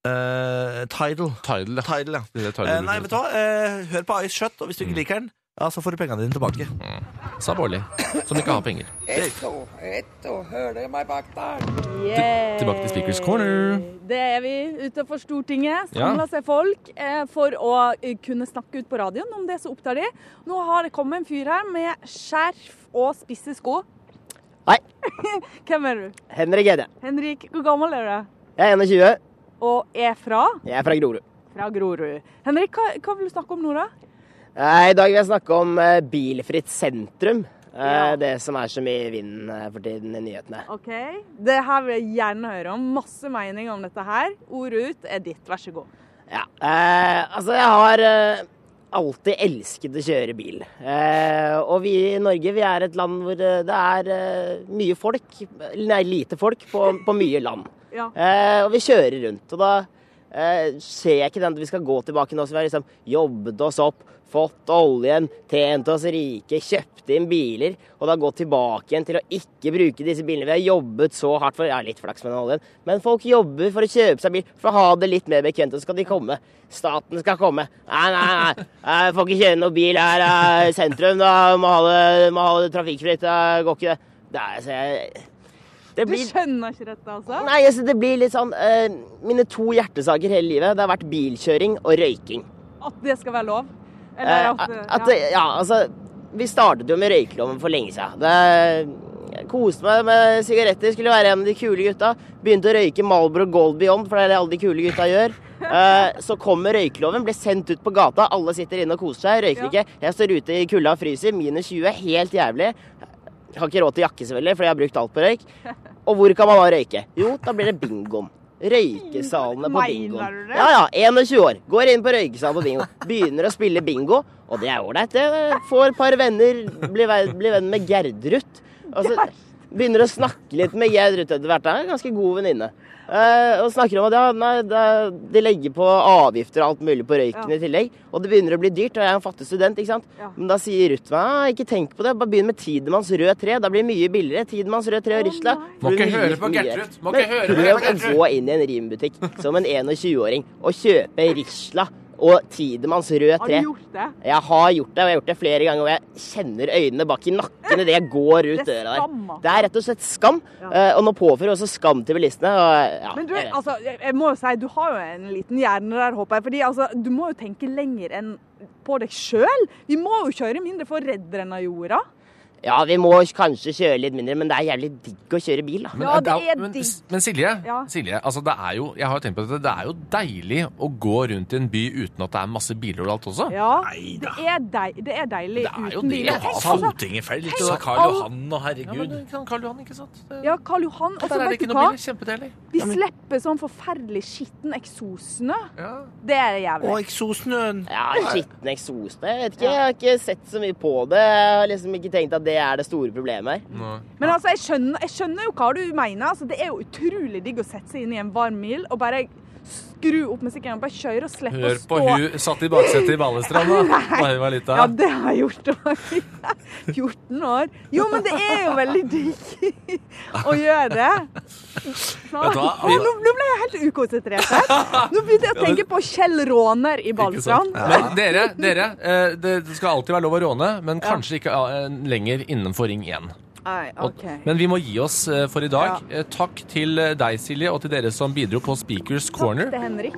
Eh, Tidal. Tidal, ja. Tidal, ja. Det er Tidal Eh, du nei, bruker vet du hva? Eh, hør på Ice Shut, og hvis du Mm. ikke liker den, ja, så får du pengene dine tilbake. Sa Bårli, som ikke har penger. Ett og ett og hører dere meg bak der? Yeah. Tilbake til Speakers Corner. Det er vi utenfor Stortinget. Ja. Samler seg folk eh, for å eh, kunne snakke ut på radioen om det som opptar de. Nå har det kommet en fyr her med skjerf og spisse sko. Hei. Hvem er du? Henrik heter jeg. Henrik, hvor gammel er du? Jeg er enogtjue. Og er fra? Jeg er fra Grorud. Fra Grorud. Henrik, hva, hva vil du snakke om nå, da? Eh, I dag vil jeg snakke om eh, bilfritt sentrum. Eh, Ja. Det som er så mye i vinden eh, for tiden i nyhetene. Ok, det her vil jeg gjerne høre om. Masse mening om dette her. Ordet ut er ditt, vær så god. Ja, eh, altså jeg har eh, alltid elsket å kjøre bil. Eh, og vi i Norge, vi er et land hvor eh, det er eh, mye folk, nei, lite folk på, på mye land. Ja. Eh, og vi kjører rundt, og da eh, ser jeg ikke den at vi skal gå tilbake nå, så vi har liksom jobbet oss opp, fått oljen, tjent oss rike, kjøpt inn biler, og da gå tilbake igjen til å ikke bruke disse bilene. Vi har jobbet så hardt for, ja, litt flaks med den oljen, men folk jobber for å kjøpe seg bil, for å ha det litt mer bekvemt, og så skal de komme. Staten skal komme. Nei, nei, nei, jeg får ikke kjøre noe bil her i sentrum, da må ha det, må ha det trafikkfritt, det går ikke det. Det er, så jeg... Det Du blir... skjønner ikke dette, altså? Nei, altså, det blir litt sånn eh, mine to hjertesaker hele livet, det har vært bilkjøring og røyking. At det skal være lov? Eh, Eller at, at, ja. ja, altså, vi startet jo med røykeloven for lenge siden. Det, jeg koste meg med sigaretter, skulle være en av de kule gutta. Begynte å røyke Marlboro Gold Beyond, for det er det alle de kule gutta gjør. Eh, så kommer røykeloven, ble sendt ut på gata, alle sitter inne og koser seg, røyker Ja. ikke. Jeg står ute i kulda og fryser, minus tjue, helt jævlig. Jeg har ikke råd til jakke selvfølgelig, fordi jeg har brukt alt på røyk. Og hvor kan man da røyke? Jo, da blir det bingoen. Røykesalene på bingoen. Mener du det? Ja, ja, enogtjue år. Går inn på røykesalen på bingo. Begynner å spille bingo, og det er ålreit. Det får et par venner, blir ve- blir venn med Gerdrut. Og så begynner å snakke litt med Gerdrut etter hvert. Det er en ganske god venninne. Eh, og snakker om at ja, nei, det, de legger på avgifter og alt mulig på røyken Ja. i tillegg. Og det begynner å bli dyrt, og jeg er en fattig student, ikke sant? Ja. Men da sier Ruth meg, ah, ikke tenk på det, bare begynn med Tidemanns rød tre. Da blir det mye billigere. Tidemanns rød tre og Å, Risla. nei. Må ikke Mye, høre på mye. Gertrud. Må Men ikke høre på prøv å Gertrud. gå inn i en rimbutikk som en enogtjue-åring og kjøpe Risla og Tidemanns rød Har tre. du gjort det? Jeg har gjort det, og jeg har gjort det flere ganger, og jeg kjenner øynene bak i nakken idet jeg går ut Det er døra der. skam, altså. Det er rett og slett skam, Ja. eh, og nå påfører også skam til bilistene. Og, ja, Men du, jeg vet. altså, jeg jeg må jo si, du har jo en liten hjerne der, håper jeg. Fordi altså, du må jo tenke lenger enn på deg sjøl. Vi må jo kjøre mindre for å redde denne jorda. Ja, vi må kanskje kjøre litt mindre, men det er jævlig digg å kjøre bil, da. Men, Ja, det er men, digg. men Silje, Ja. Silje altså det er jo, jeg har jo tenkt på dette, det er jo deilig å gå rundt i en by uten at det er masse biler og alt også. Ja, Nei det da. er, deil, det er deilig Det er jo uten det, biler. altså. Tenk, altså, Fotingefelt, litt tenk sånn Karl all- Johan og Ja, herregud. men kan Karl Johan, ikke sant? Det, Ja, Karl Johan. Og der så er det vet du ikke noe hva? biler, kjempedeilig. Vi slipper sånn forferdelig skitten eksosnø. Ja. Det er jævlig. Og eksosnøen. Ja, skitten eksos. Jeg vet ikke, jeg har ikke sett så mye på det. Jeg har liksom ikke tenkt at det er det store problemet her. Nei. Men altså, jeg skjønner, jeg skjønner jo hva du mener. Altså, det er jo utrolig digg å sette seg inn i en varm bil og bare skru opp musikken og bare kjøre og slippe Hør å på stå. hun satt i baksetet i Balestrand da, da hun var lita. Ja, det har jeg gjort da jeg var fjorten år. Jo, men det er jo veldig digg å gjøre det. Så, Vet du hva? Å, nå, nå ble jeg helt ukonsentrert her. Nå begynte jeg å tenke på Kjell Råner i Ikke sant? Balestrand. Men dere, dere eh, det det skal alltid være lov å råne, men kanskje ikke eh, lenger innenfor Ring én. Nei, Og- ok. Men vi må gi oss eh, for i dag. Eh, Takk til eh, deg, Silje, og til dere som bidro på Speakers Corner. Takk til Henrik.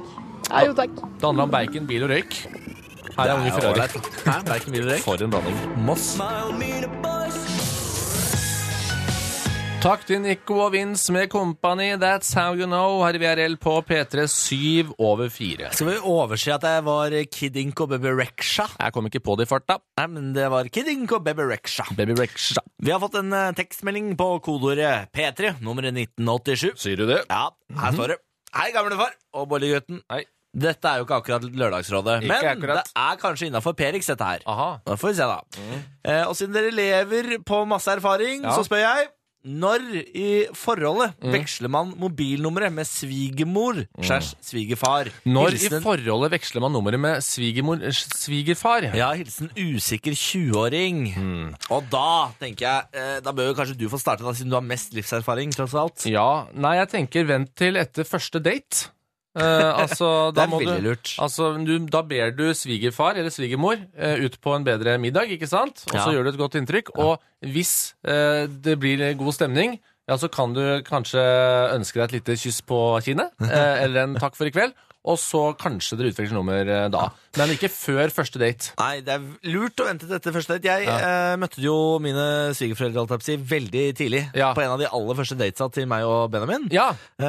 Ja, jo, takk. Det handler om bacon, bil og røyk. Her er Unge Ferrari. Hæ? Bacon, bil og røyk? For en blanding. Moss. Takk til Nico og Vince med Company. That's how you know. Her i V R L på P tre syv over fire. Skal vi overse at jeg var Kid Ink og Baby Rexha? Jeg kom ikke på det i farta. Nei, men det var Kid Ink og Baby Rexha. Baby Rexha. Vi har fått en uh, tekstmelding på kodeordet P tre, nummeret nitten åttisju. Sier du det? Ja, her står det. Hei, gamlefar og Bollegutten. Hei. Dette er jo ikke akkurat Lørdagsrådet, Ikke men akkurat. det er kanskje innenfor Perix dette her. Aha. Da får vi se da. Eh, og siden dere lever på masse erfaring, Ja. så spør jeg, når i forholdet veksler man mobilnummeret med svigermor, skjærs svigerfar? Når Hilsen- i forholdet veksler man nummeret med svigermor, svigerfar? Ja, hilsen usikker tjueåring. Og da tenker jeg, eh, da bør jo kanskje du få starte da, siden du har mest livserfaring, tross alt. Ja, nei, jeg tenker vent til etter første date. Eh, altså, Det da er må veldig du, lurt. altså, du, da ber du svigerfar eller svigermor eh, ut på en bedre middag, ikke sant? Og så Ja. gjør du et godt inntrykk. Og hvis eh, det blir god stemning, ja, så kan du kanskje ønske deg et lite kyss på kinnet, eh, eller en takk for i kveld, og så kanskje dere utveksler nummer eh, da. Men ikke før første date. Nei, det er lurt å vente til etter første date. Jeg eh, møtte jo mine svigerforeldre alt jeg på å si, veldig tidlig Ja. på en av de aller første datesa til meg og Benjamin. Ja,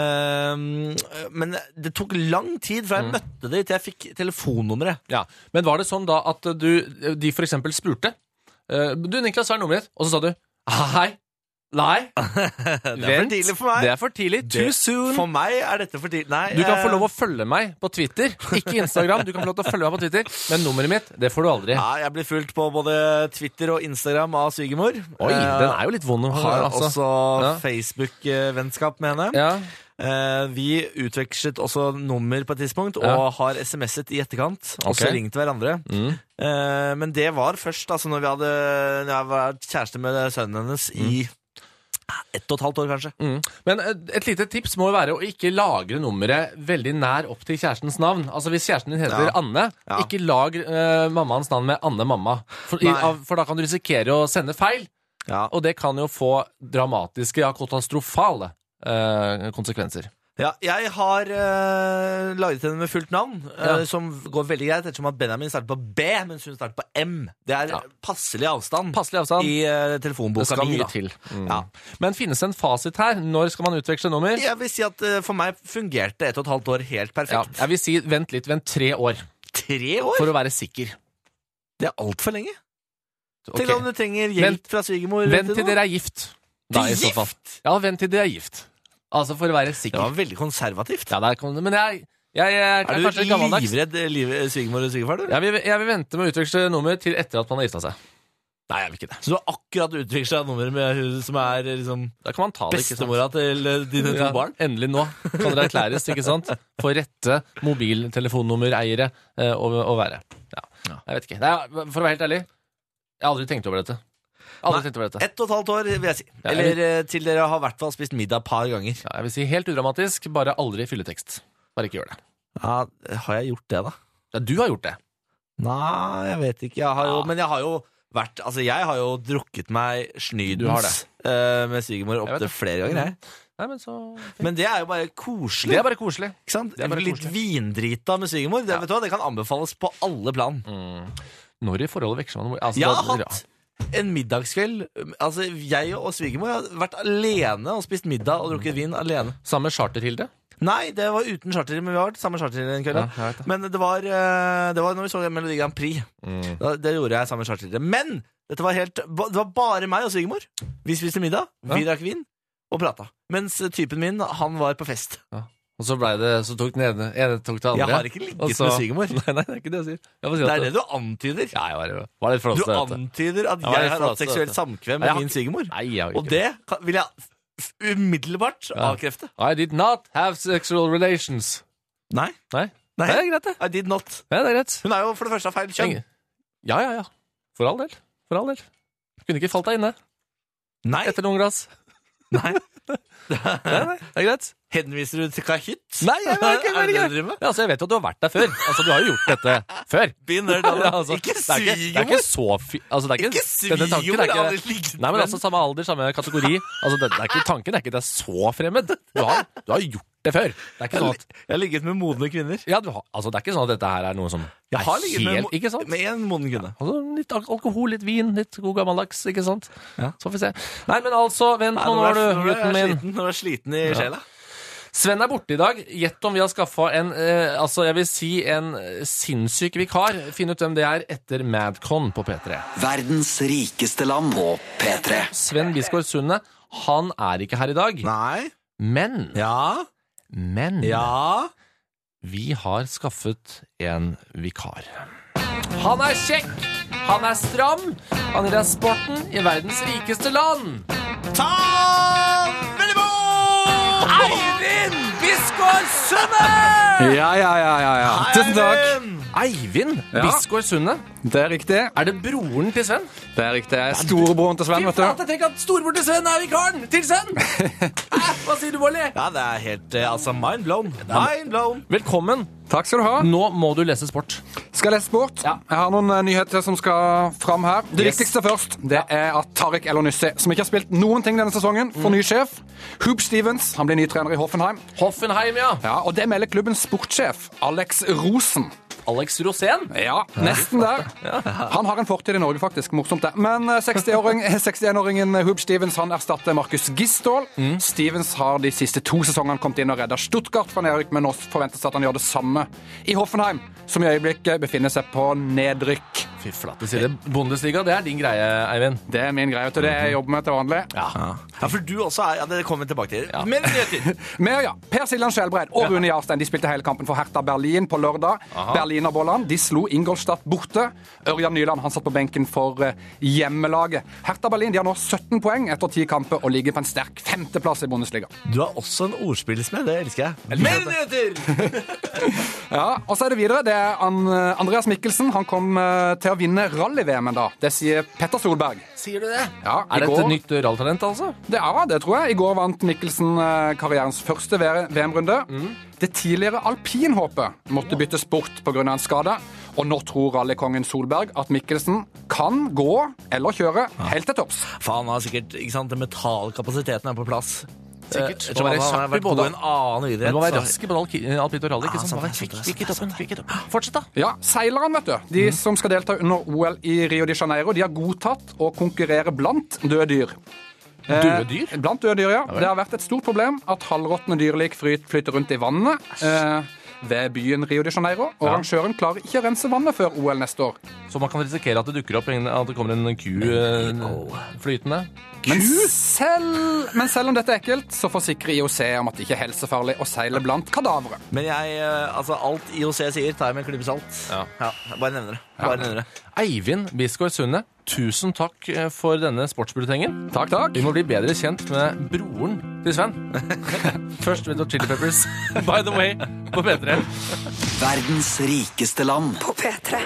Ehm, men det tok lang tid fra jeg møtte de til jeg fikk telefonnummeret. ja. Men var det sånn da at du, de for eksempel spurte, eh, du Niklas, hva er nummeret ditt? Og så sa du, hei, nei, Det er for tidlig for meg. Det er for tidlig, too soon. For meg er dette for tidlig. Nei, Du kan få eh, lov å følge meg på Twitter, ikke Instagram. Du kan få lov til å følge meg på Twitter, men nummeret mitt, det får du aldri. Ja, jeg blir fulgt på både Twitter og Instagram av svigermor. Oi, Eh, den er jo litt vond å ha, Har altså. også Ja. Facebook-vennskap med henne. Ja, Eh, vi utvekslet også nummer på et tidspunkt, og Ja. har smset i etterkant. Ok. Også ringt hverandre. mm. Eh, men det var først altså, når vi hadde når jeg var kjæreste med sønnen hennes i ett og et halvt år, kanskje. Mm. Men eh, et lite tips må jo være å ikke lagre nummeret veldig nær opp til kjærestens navn. Altså hvis kjæresten din heter Ja. Anne, Ja. ikke lag eh, mammaens navn med Anne Mamma. For, i, Nei. av, for da kan du risikere å sende feil, Ja. og det kan jo få dramatiske, ja, katastrofale eh, konsekvenser. Ja, jeg har uh, laget henne med fullt navn, eh, Ja. som går veldig greit, ettersom at Benjamin starter på B, mens hun starter på M. Det er Ja. passelig avstand Passelig avstand. i uh, Det telefonboka skal mi. mye Da. til. Mm. Ja. Men finnes det en fasit her? Når skal man utveksle nummer? Jeg vil si at uh, for meg fungerte ett og et halvt år helt Ja, perfekt. jeg vil si vent litt, vent tre år, Tre år? for å være sikker. Det er altfor lenge. Ok. Tenk om du trenger hjelp Vent- fra svigermor. Vent til til noe. dere er gift. Da, Til i så fall. gift? Ja, vent til dere er gift. Altså for å være Det sikker. var veldig konservativt. Ja, der kom det. Men jeg, jeg, jeg, jeg Er er du kanskje gammeldags. livredd eh, liv- svigermor og svigerfar? du? Jeg vil, jeg vil vente med å utveksle nummer til etter at man har gifta seg. Nei, jeg vil ikke det. Så du har akkurat utveksla nummer med hun som er eh, liksom Da kan man ta det, ikke sant? bestemora til eh, dine to Ja, barn? endelig nå kan det erklæres, ikke sant? For rette mobiltelefonnummereiere eh, å, å være. Ja. Jeg vet ikke. Nei, for å være helt ærlig, jeg har aldri tenkt over dette. Aldri Nei. tenkt over dette. Ett og et halvt år, vil jeg si. Ja, jeg Eller eh, til dere har i hvert fall spist middag et par ganger. Ja, jeg vil si helt udramatisk, bare aldri fylletekst. Bare ikke gjør det. Ja, har jeg gjort det, da? Ja, du har gjort det. Nei, jeg vet ikke. Jeg har jo, Ja. Men jeg har jo vært Altså, jeg har jo drukket meg Du har det. snydens eh, med svigermor Jeg vet opptil det. flere ganger, jeg. Nei, men så... Men det er jo bare koselig. Det er bare koselig. Ikke sant? det er bare Litt koselig. vindrita med svigermor. Det, Ja. vet du hva? Det kan anbefales på alle plan. Mm. Når i forholdet veksler man altså, Jeg har da- hatt en middagskveld. Altså, jeg og svigermor har vært alene og spist middag og drukket vin alene. Samme charter-Hilde? Nei, det var uten charter, men vi har vært samme charter en kveld. Ja, jeg vet det. Men det var, eh, det var når vi så Melodi Grand Prix. Mm. Da, det gjorde jeg sammen med charter. Men dette var helt, det var bare meg og svigermor. Vi spiste middag, vi Ja. drakk vin og prata. Mens typen min, han var på fest. Og så ble det, så tok den ene, ene tok det andre. Jeg har ikke ligget Og så- med svigermor. Nei, nei, det er ikke det jeg sier. Jeg må si Det at er det du antyder. Ja, jeg var, var litt Du flåsete. vet du. antyder at Jeg var jeg litt har hatt flåsete, seksuelt vet du. samkvem Nei, med jeg har min svigermor. Nei, jeg har ikke Og det kan, vil jeg f- umiddelbart Ja. avkrefte. I did not have sexual relations. Nei. Nei, Nei. det er greit, det. I did not. Ja, det er greit. Hun er jo for det første av feil kjønn. Ingen- Ja, ja, ja. For all del. For all del. Kunne ikke falt deg inne Nei. etter noen glass. Nei. Nei, nei, det er greit. Henviser du til Kahytt? Nei, jeg vet ikke, Er det det du driver med? Ja, altså, jeg vet jo at du har vært der før. Altså, du har jo gjort dette før. Begynner da, da. Ja, altså, Ikke det er ikke, det er svigermor! ikke så fi... Altså, det er ikke, Ikke denne tanken svigermor, er jeg har aldri ikke... ligget Nei, men med altså, samme alder, samme kategori. Altså, det, det er ikke, tanken er ikke det er så fremmed. Du har, du har gjort det før. Det er ikke sånn at... Jeg har ligget med modne kvinner. Ja, du har, altså, det er ikke sånn at dette her er noe som Jeg har ligget med, helt, ikke sant? med en moden kvinne. Altså, litt al- alkohol, litt vin, litt god gammeldags, ikke sant? Ja. Så får vi se. Nei, men altså, vent Nei, nå, nå er du, nå er gutten jeg min. sliten, nå er jeg sliten i sjela. Sven er borte i dag. Gjett om vi har skaffet en, eh, altså jeg vil si en eh, sinnssyk vikar. Finn ut hvem det er etter Madcon på P tre. Verdens rikeste land på P tre. Sven Bisgaard Sunde, han er ikke her i dag. Nei. Men, Ja. men, Ja. vi har skaffet en vikar. Han er kjekk, han er stram, han gir deg sporten i verdens rikeste land. Ta vel imot! Eivind Bisgaard Sunde! Ja, ja, ja, ja, ja. Tusen takk. Eivind Ja. Bisgaard Sunde, Det er riktig. er det broren til Sven? Det er riktig. Jeg er storebroren til Sven, vet du. Tenk at storebror til Sven er vikaren til Sven! Hæ? Hva sier du, Bolli? Ja, det er helt eh, altså mind blown. Mind blown. Velkommen. Takk skal du ha. Nå må du lese sport. Skal jeg lese sport? Ja. Jeg har noen eh, nyheter som skal fram her. Det Yes. viktigste først, det er at Tariq El-Onissi, som ikke har spilt noen ting denne sesongen, får ny sjef. Hoop Stevens, han blir ny trener i Hoffenheim. Hoffenheim, ja. Ja, og det melder klubbens sportssjef, Alex Rosen. Alex Rosén. Ja, nesten der. Han har en fortid i Norge, faktisk. Morsomt det. Men eh, seksti-åring, sekstién-åringen Hoop Stevens han erstatter Markus Gistol. Stevens har de siste to sesongene kommet inn og reddet Stuttgart fra nedrykk, men nå forventes at han gjør det samme i Hoffenheim, som i øyeblikket befinner seg på nedrykk. Fy flate, sier det. Bundesliga, det er din greie, Eivind. Det er min greie, vet du. Det jeg jobber med til vanlig. Ja. ja, for du også er Ja, det kommer vi tilbake til. Men nyheter. Mer, ja. Per Siljan Skjelbreid og Rune Jarstein de spilte hele kampen for Hertha Berlin på lørdag. Berlinerbollene de slo Ingolstadt borte. Ørjan Nyland han satt på benken for uh, hjemmelaget. Hertha Berlin de har nå sytten poeng etter ti kamper og ligger på en sterk femteplass i Bundesliga. Du er også en ordspillsmed, det elsker jeg. Mer nyheter! Ja, og så er det videre. Det er an, Andreas Mikkelsen. Han kom uh, til å vinne rally-V M en da. Det sier Petter Solberg. Sier du det? Ja, Er i dette går- et nytt ralltalent, altså? Det er det, tror jeg. I går vant Mikkelsen uh, karrierens første V M-runde. Det tidligere alpinhåpet måtte byttes bort på grunn av en skade. Og nå tror rallykongen Solberg at Mikkelsen kan gå eller kjøre helt til topps. Faen, han har sikkert ikke sant, den metallkapasiteten er på plass. Sikkert. Eh, Det må være han har kjapp i vært god både- i en annen idrett. Du må være så- rask i både alki- alpint og rally, ikke Ja, sant? sant, Må være sant, kvikk, sant, kvikk i toppen, sant, kvikk i toppen. Fortsett, da. Ja, seilerne, vet du. De som skal delta under O L i Rio de Janeiro, de har godtatt å konkurrere blant døde dyr. Eh, Døde dyr? Blant døde dyr, ja. Det har vært et stort problem at halvråtne dyrlik flyt- flyter rundt i vannet eh, ved byen Rio de Janeiro. Og arrangøren klarer ikke å rense vannet før O L neste år. Så man kan risikere at det dukker opp en, at det kommer en ku eh, flytende. Men selv, men selv om dette er ekkelt, så forsikrer I O C om at det ikke er helsefarlig å seile blant kadavere. Men jeg, eh, altså alt I O C sier, tar jeg med en klype salt. Ja. jeg bare nevner det. Bare nevner det. Eivind Bisgaard Sunde, tusen takk eh, for denne sportsbulletengen. Takk, takk. Vi må bli bedre kjent med broren til Sven. Først Red Hot Chili Peppers, By the Way, på P tre. Verdens rikeste land På P tre.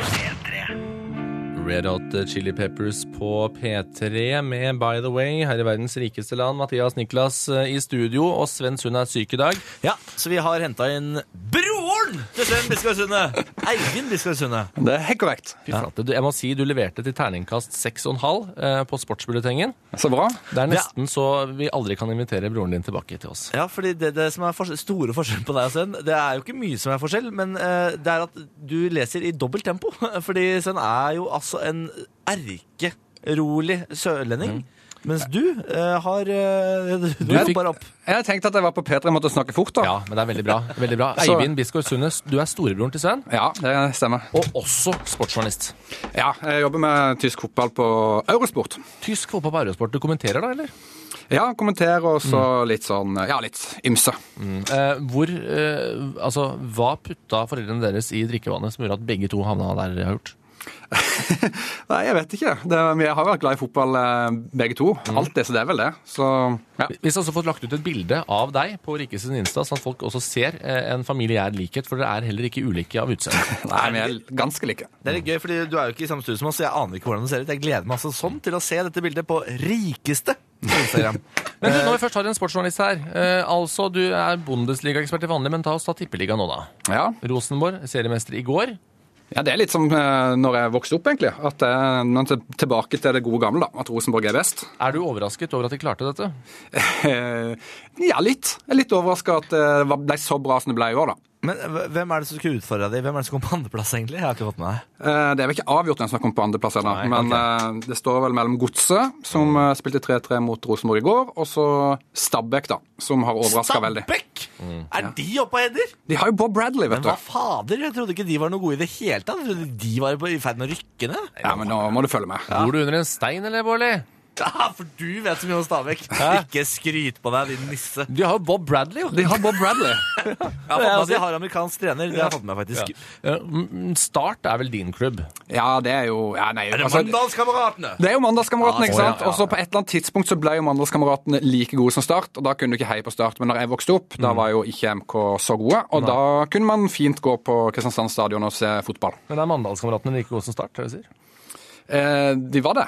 Red Hot Chili Peppers på P tre med By the Way, her i verdens rikeste land. Mathias Niklas eh, i studio, og Sven Sunde er syk i dag. Ja, så vi har hentet inn broren til Sven Bisgaard Sunde. Eivind Bisgaard Sunde. Det er helt korrekt. Fy flate, du, jeg må si du leverte til terningkast seks og en halv eh, på sportsbulletengen. Så bra. Det er nesten så vi aldri kan invitere broren din tilbake til oss. Ja, fordi det, det som er forskjell, store forskjellen på deg og Sven, det er jo ikke mye som er forskjell, men eh, det er at du leser i dobbelt tempo. Fordi Sven er jo altså en erkerolig sørlending. Mens du eh, har eh, Du, du fikk- hopper opp. Jeg tenkte at jeg var på P tre og måtte snakke fort, da. Ja, men det er veldig bra. Veldig bra. Så- Eivind Bisgaard Sunde, du er storebroren til Sven, Ja, det stemmer. og også sportsjournalist. Ja, jeg jobber med tysk fotball på Eurosport. Tysk fotball på Eurosport. Du kommenterer da, eller? Ja, kommenterer og så litt sånn, ja, litt ymse. Eh, hvor, eh, altså, hva putta foreldrene deres i drikkevannet som gjorde at begge to havna der de har gjort? Nei, jeg vet ikke. Det, vi har vært glad i fotball eh, begge to. Alt det, så det er vel det. Så, ja. Vi har også fått lagt ut et bilde av deg på Rikes sin Insta, sånn at folk også ser eh, en familiær likhet, for dere er heller ikke ulike av utseende. Nei, vi er ganske like. Det er litt gøy, fordi du er jo ikke i samme studio som oss, så jeg aner ikke hvordan det ser ut. Jeg gleder meg altså sånn til å se dette bildet på Rikeste på Instagram. Men du, når vi først har en sportsjournalist her, eh, altså du er Bundesliga-ekspert i vanlig, men ta oss ta tippeliga nå da. Ja. Rosenborg, seriemester i går. Ja, det er litt som eh, når jeg vokste opp, egentlig. At eh, man er tilbake til det gode gamle, da. At Rosenborg er best. Er du overrasket over at de klarte dette? ja, litt. Jeg er litt overrasket at det ble så bra som det ble i år, da. Men hvem er det som skulle utfordre deg? Hvem er det som kom på andreplass, egentlig? Jeg har ikke fått med deg. Eh, det er vel ikke avgjort hvem som har kommet på andreplass ennå. Men okay. eh, det står vel mellom Godset, som eh, spilte tre tre mot Rosenborg i går, og så Stabæk, da, som har overrasket veldig. Stabæk? Mm. Er ja. de oppe og header? De har jo Bob Bradley, vet du. Men hva fader? Jeg trodde ikke de var noe gode i det hele tatt. Jeg trodde de var i ferd med å rykke ned. Ja, men nå må du følge med. Ja. Bor du under en stein, eller, Bårli? Ja, for du vet så mye om Stabæk. Ikke skryt på deg, din nisse. De har jo Bob Bradley, jo. De har Bob Bradley. Jeg har fått med at de har amerikansk trener. Det har jeg fått med, faktisk. Ja. Start er vel din klubb? Ja, det er jo... Ja, nei, er det altså, Mandalskameratene? Det er jo Mandalskameratene, ja, ikke sant? Ja, ja. Og så på et eller annet tidspunkt så ble jo Mandalskameratene like gode som Start, og da kunne du ikke heie på Start. Men når jeg vokste opp, mm. da var jo ikke M K så gode, og Nei. da kunne man fint gå på Kristiansand stadion og se fotball. Men er Mandalskameratene like gode som Start, hva sier? Eh, de var det.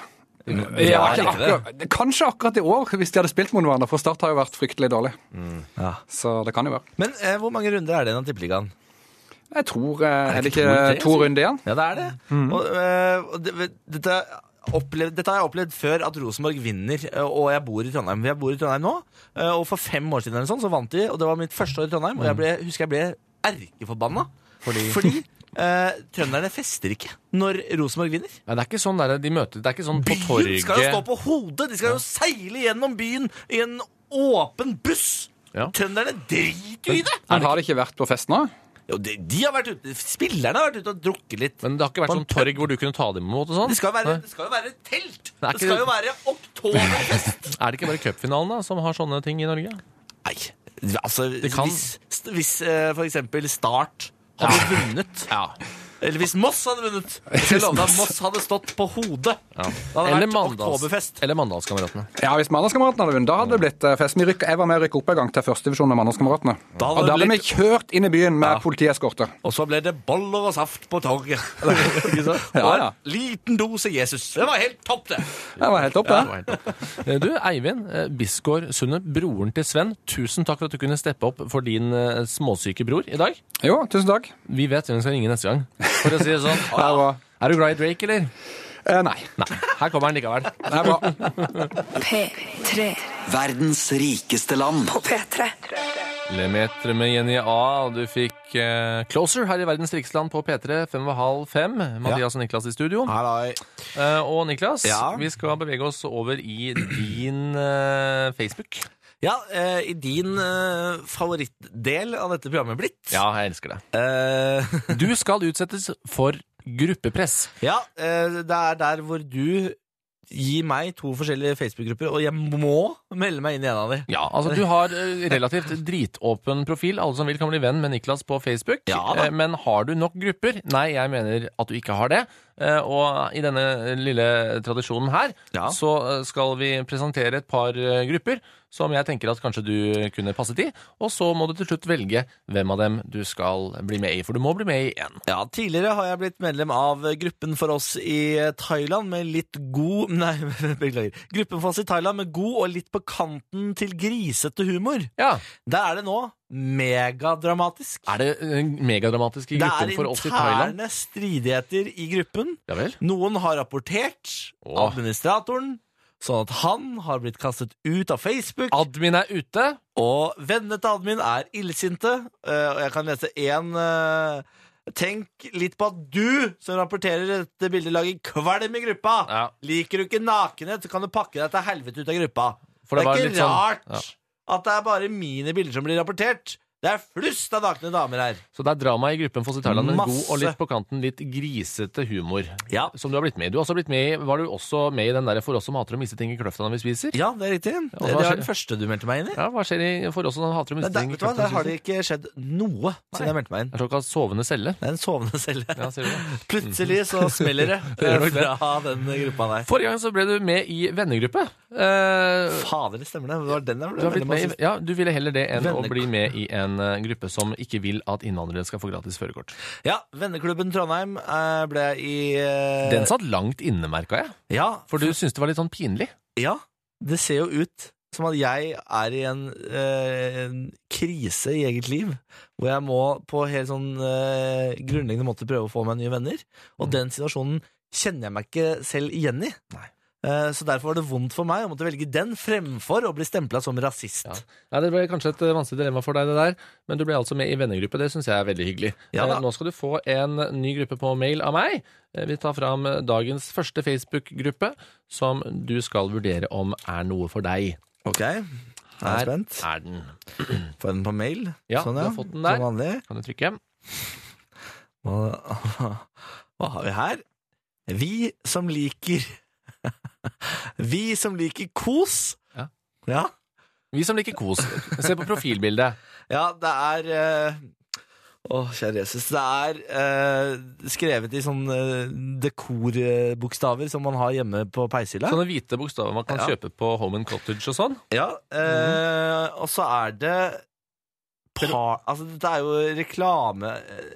Ja, ikke akkurat, kanskje akkurat i år, hvis de hadde spilt mot hverandre, for Start har jo vært fryktelig dårlig. Mm. Ja. Så det kan jo være. Men eh, hvor mange runder er det i den tippeligaen? Jeg tror, eh, er det ikke to, to runder igjen? Ja, det er det. Mm. Og, eh, og det, dette, opplevd, dette har jeg opplevd før at Rosenborg vinner, og jeg bor i Trondheim. Jeg bor i Trondheim nå, og for fem år siden eller sånn, så vant de, og det var mitt første år i Trondheim, og jeg ble, husker jeg ble erkeforbanna. Fordi... Fordi Uh, trønderne fester ikke når Rosenborg vinner. Nei, det er ikke sånn der, de møter, det er ikke sånn på torget. Byen skal jo stå på hodet. De skal jo seile gjennom byen i en åpen buss. Ja. Trønderne driter jo i det. Men har de ikke vært på fest nå? Jo, de, de har vært ute, spillerne har vært ute og drukket litt. Men det har ikke vært sånn torg hvor du kunne ta dem imot og sånn? Det skal jo være, det skal jo være telt. Det, det skal jo være oktoberfest. Er det ikke bare cupfinalen da, som har sånne ting i Norge? Nei, altså kan... hvis, hvis uh, for eksempel Start hadde vunnet. Ja. Eller hvis Moss hadde vunnet. Jeg skal love deg at Moss hadde stått på hodet. Ja. Det hadde eller vært Mandals, oktoberfest. Eller Mandalskameratene. Ja, hvis Mandalskameratene hadde vunnet, da hadde det blitt fest. Vi rykket, jeg var med å rykke opp en gang til første divisjon med Mandalskameratene. Da og da ble blitt... vi kjørt inn i byen med ja. politieskorter. Og så ble det boller og saft på torget. ja, ja. Liten dose Jesus. Det var helt topp, det. Det var helt topp, det. Ja, det var helt topp. Du, Eivind Bisgaard Sunde, broren til Sven, tusen takk for at du kunne steppe opp for din uh, småsyke bror i dag. Jo, tusen takk. Vi vet hvem vi skal ringe neste gang. For å si det sånn. Ah, er du glad i Drake, eller? Eh, nei. nei. Her kommer han likevel. Det er bra. P tre. Verdens rikeste land. På P tre. Le Metre med Jenny A. Og du fikk uh, Closer her i Verdens rikeste land på P tre, fem og halv fem. Mathias ja. og Niklas i studio. Halloi. Uh, og Niklas, ja. vi skal bevege oss over i din uh, Facebook. Ja, eh, i din eh, favorittdel av dette programmet blitt. Ja, jeg elsker det. Eh, du skal utsettes for gruppepress. Ja, eh, det er der hvor du gir meg to forskjellige Facebook-grupper, og jeg må melde meg inn i en av dem. Ja, altså du har relativt dritåpen profil. Alle som vil kan bli venn med Niklas på Facebook. Ja, eh, men har du nok grupper? Nei, jeg mener at du ikke har det. Eh, og i denne lille tradisjonen her, ja. så skal vi presentere et par uh, grupper som jeg tenker at kanskje du kunne passet i, og så må du til slutt velge hvem av dem du skal bli med i, for du må bli med i en. Ja, tidligere har jeg blitt medlem av gruppen for oss i Thailand med litt god, nei, beklager, gruppen for oss i Thailand med god og litt på kanten til grisete humor. Ja. Der er det nå megadramatisk. Er det megadramatisk i gruppen for oss i Thailand? Det er interne stridigheter i gruppen. Ja vel. Noen har rapportert, Åh. administratoren, sånn at han har blitt kastet ut av Facebook. Admin er ute. Og vennene til admin er illsinte. Og jeg kan lese en Tenk litt på at du som rapporterer dette bildet lager kvalm i gruppa. Ja. Liker du ikke nakenhet, så kan du pakke deg til helvete ut av gruppa. For det, det er ikke ikke rart sånn, ja. at det er bare mine bilder som blir rapportert. Det er flust av nakne damer her. Så det er drama i gruppen for Thailand, men Masse. god og litt på kanten, litt grisete humor. Ja. Som du har blitt med i. Du har også blitt med i, var du også med i den der For oss som hater å miste ting i kløfta når vi spiser? Ja, det er riktig. Det, det er den første du meldte meg inn i. Ja, hva skjer i For oss som hater å miste der, ting i kløfta? Der har det ikke skjedd noe siden jeg meldte meg inn. Det er såkalt sovende celle. Det er en sovende celle. Ja, ser du det? Plutselig så smeller det, det fra den gruppa der. Forrige gang så ble du med i vennegruppe. Uh, Fader, det stemmer det. Det var den jeg ble du har blitt med i, ja, du ville heller det enn Vennek. å bli med i en uh, gruppe som ikke vil at innvandrere skal få gratis førerkort. Ja, Venneklubben Trondheim uh, ble i uh... Den satt langt inne, merket jeg. Ja. For du syntes det var litt sånn pinlig. Ja, det ser jo ut som at jeg er i en, eh, en krise i eget liv, hvor jeg må på helt sånn eh, grunnleggende måte prøve å få meg nye venner. Og mm. den situasjonen kjenner jeg meg ikke selv igjen i. Nei. Eh, så derfor var det vondt for meg å måtte velge den fremfor å bli stemplet som rasist. Ja. Ja, det ble kanskje et vanskelig dilemma for deg det der, men du ble altså med i vennegruppe. Det synes jeg er veldig hyggelig. Ja, eh, nå skal du få en ny gruppe på mail av meg. Eh, vi tar fram dagens første Facebook-gruppe, som du skal vurdere om er noe for deg. Ok, jeg er spent. Her er den. Få den på mail. Ja, sånn, ja. Du har fått den der. Som vanlig. Kan du trykke? Hva, hva har vi her? Vi som liker Vi som liker kos. Ja. Ja. Vi som liker kos. Se på profilbildet. Ja, det er eh, Å, kjære Jesus. Det er eh, skrevet i sånne dekorbokstaver som man har hjemme på peishylla. Sånne hvite bokstaver man kan ja. kjøpe på Home and Cottage og sånn. Ja, eh, mm. og så er det par, altså dette er jo reklame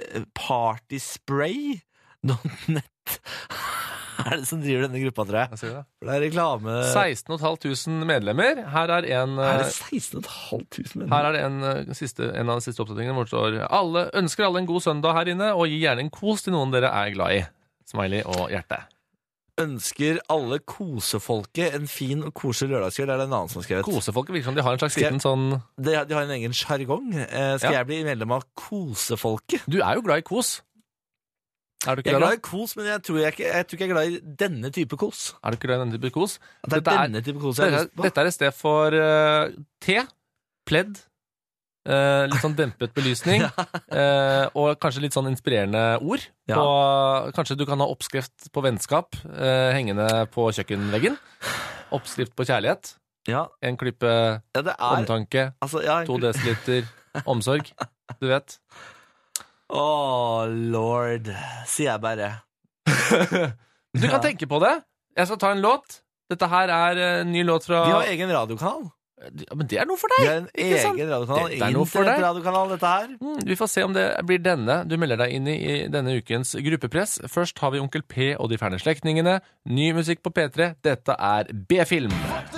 Partyspray .net er det som driver denne gruppa, tror jeg. jeg det. For det er reklame seksten tusen fem hundre medlemmer. Her er en Er det seksten tusen fem hundre medlemmer? Her er det en, siste, en av de siste oppdatteringene hvor det står alle, ønsker alle en god søndag her inne, og gi gjerne en kos til noen dere er glad i. Smiley og hjerte. Ønsker alle kosefolket en fin og koselig lørdagskveld? Er det en annen som har skrevet? Kosefolket virker som de har en slags liten sånn de, de har en egen jargong. Eh, skal ja. jeg bli medlem av kosefolket? Du er jo glad i kos. Er du ikke jeg er glad glad i kos, men jeg tror, jeg, ikke, jeg tror ikke jeg er glad i denne type kos. Er du ikke glad i denne type kos? Det er dette denne er, type kos jeg har lyst på. Dette er et sted for uh, te, pledd, uh, litt sånn dempet belysning, uh, og kanskje litt sånn inspirerende ord. Ja. På, kanskje du kan ha oppskrift på vennskap uh, hengende på kjøkkenveggen. Oppskrift på kjærlighet. Ja. En klippe ja, det er, omtanke. Altså, ja, to desiliter omsorg. Du vet. Å, oh, lord, sier jeg bare. Du kan tenke på det. Jeg skal ta en låt. Dette her er en ny låt fra De har egen radiokanal. Ja, men det er noe for deg. De har en egen sant? radiokanal. Det er noe for deg. Radiokanal, dette her. Mm, vi får se om det blir denne. Du melder deg inn i, i denne ukens gruppepress. Først har vi Onkel P og de ferne slektningene. Ny musikk på P tre. Dette er B-film.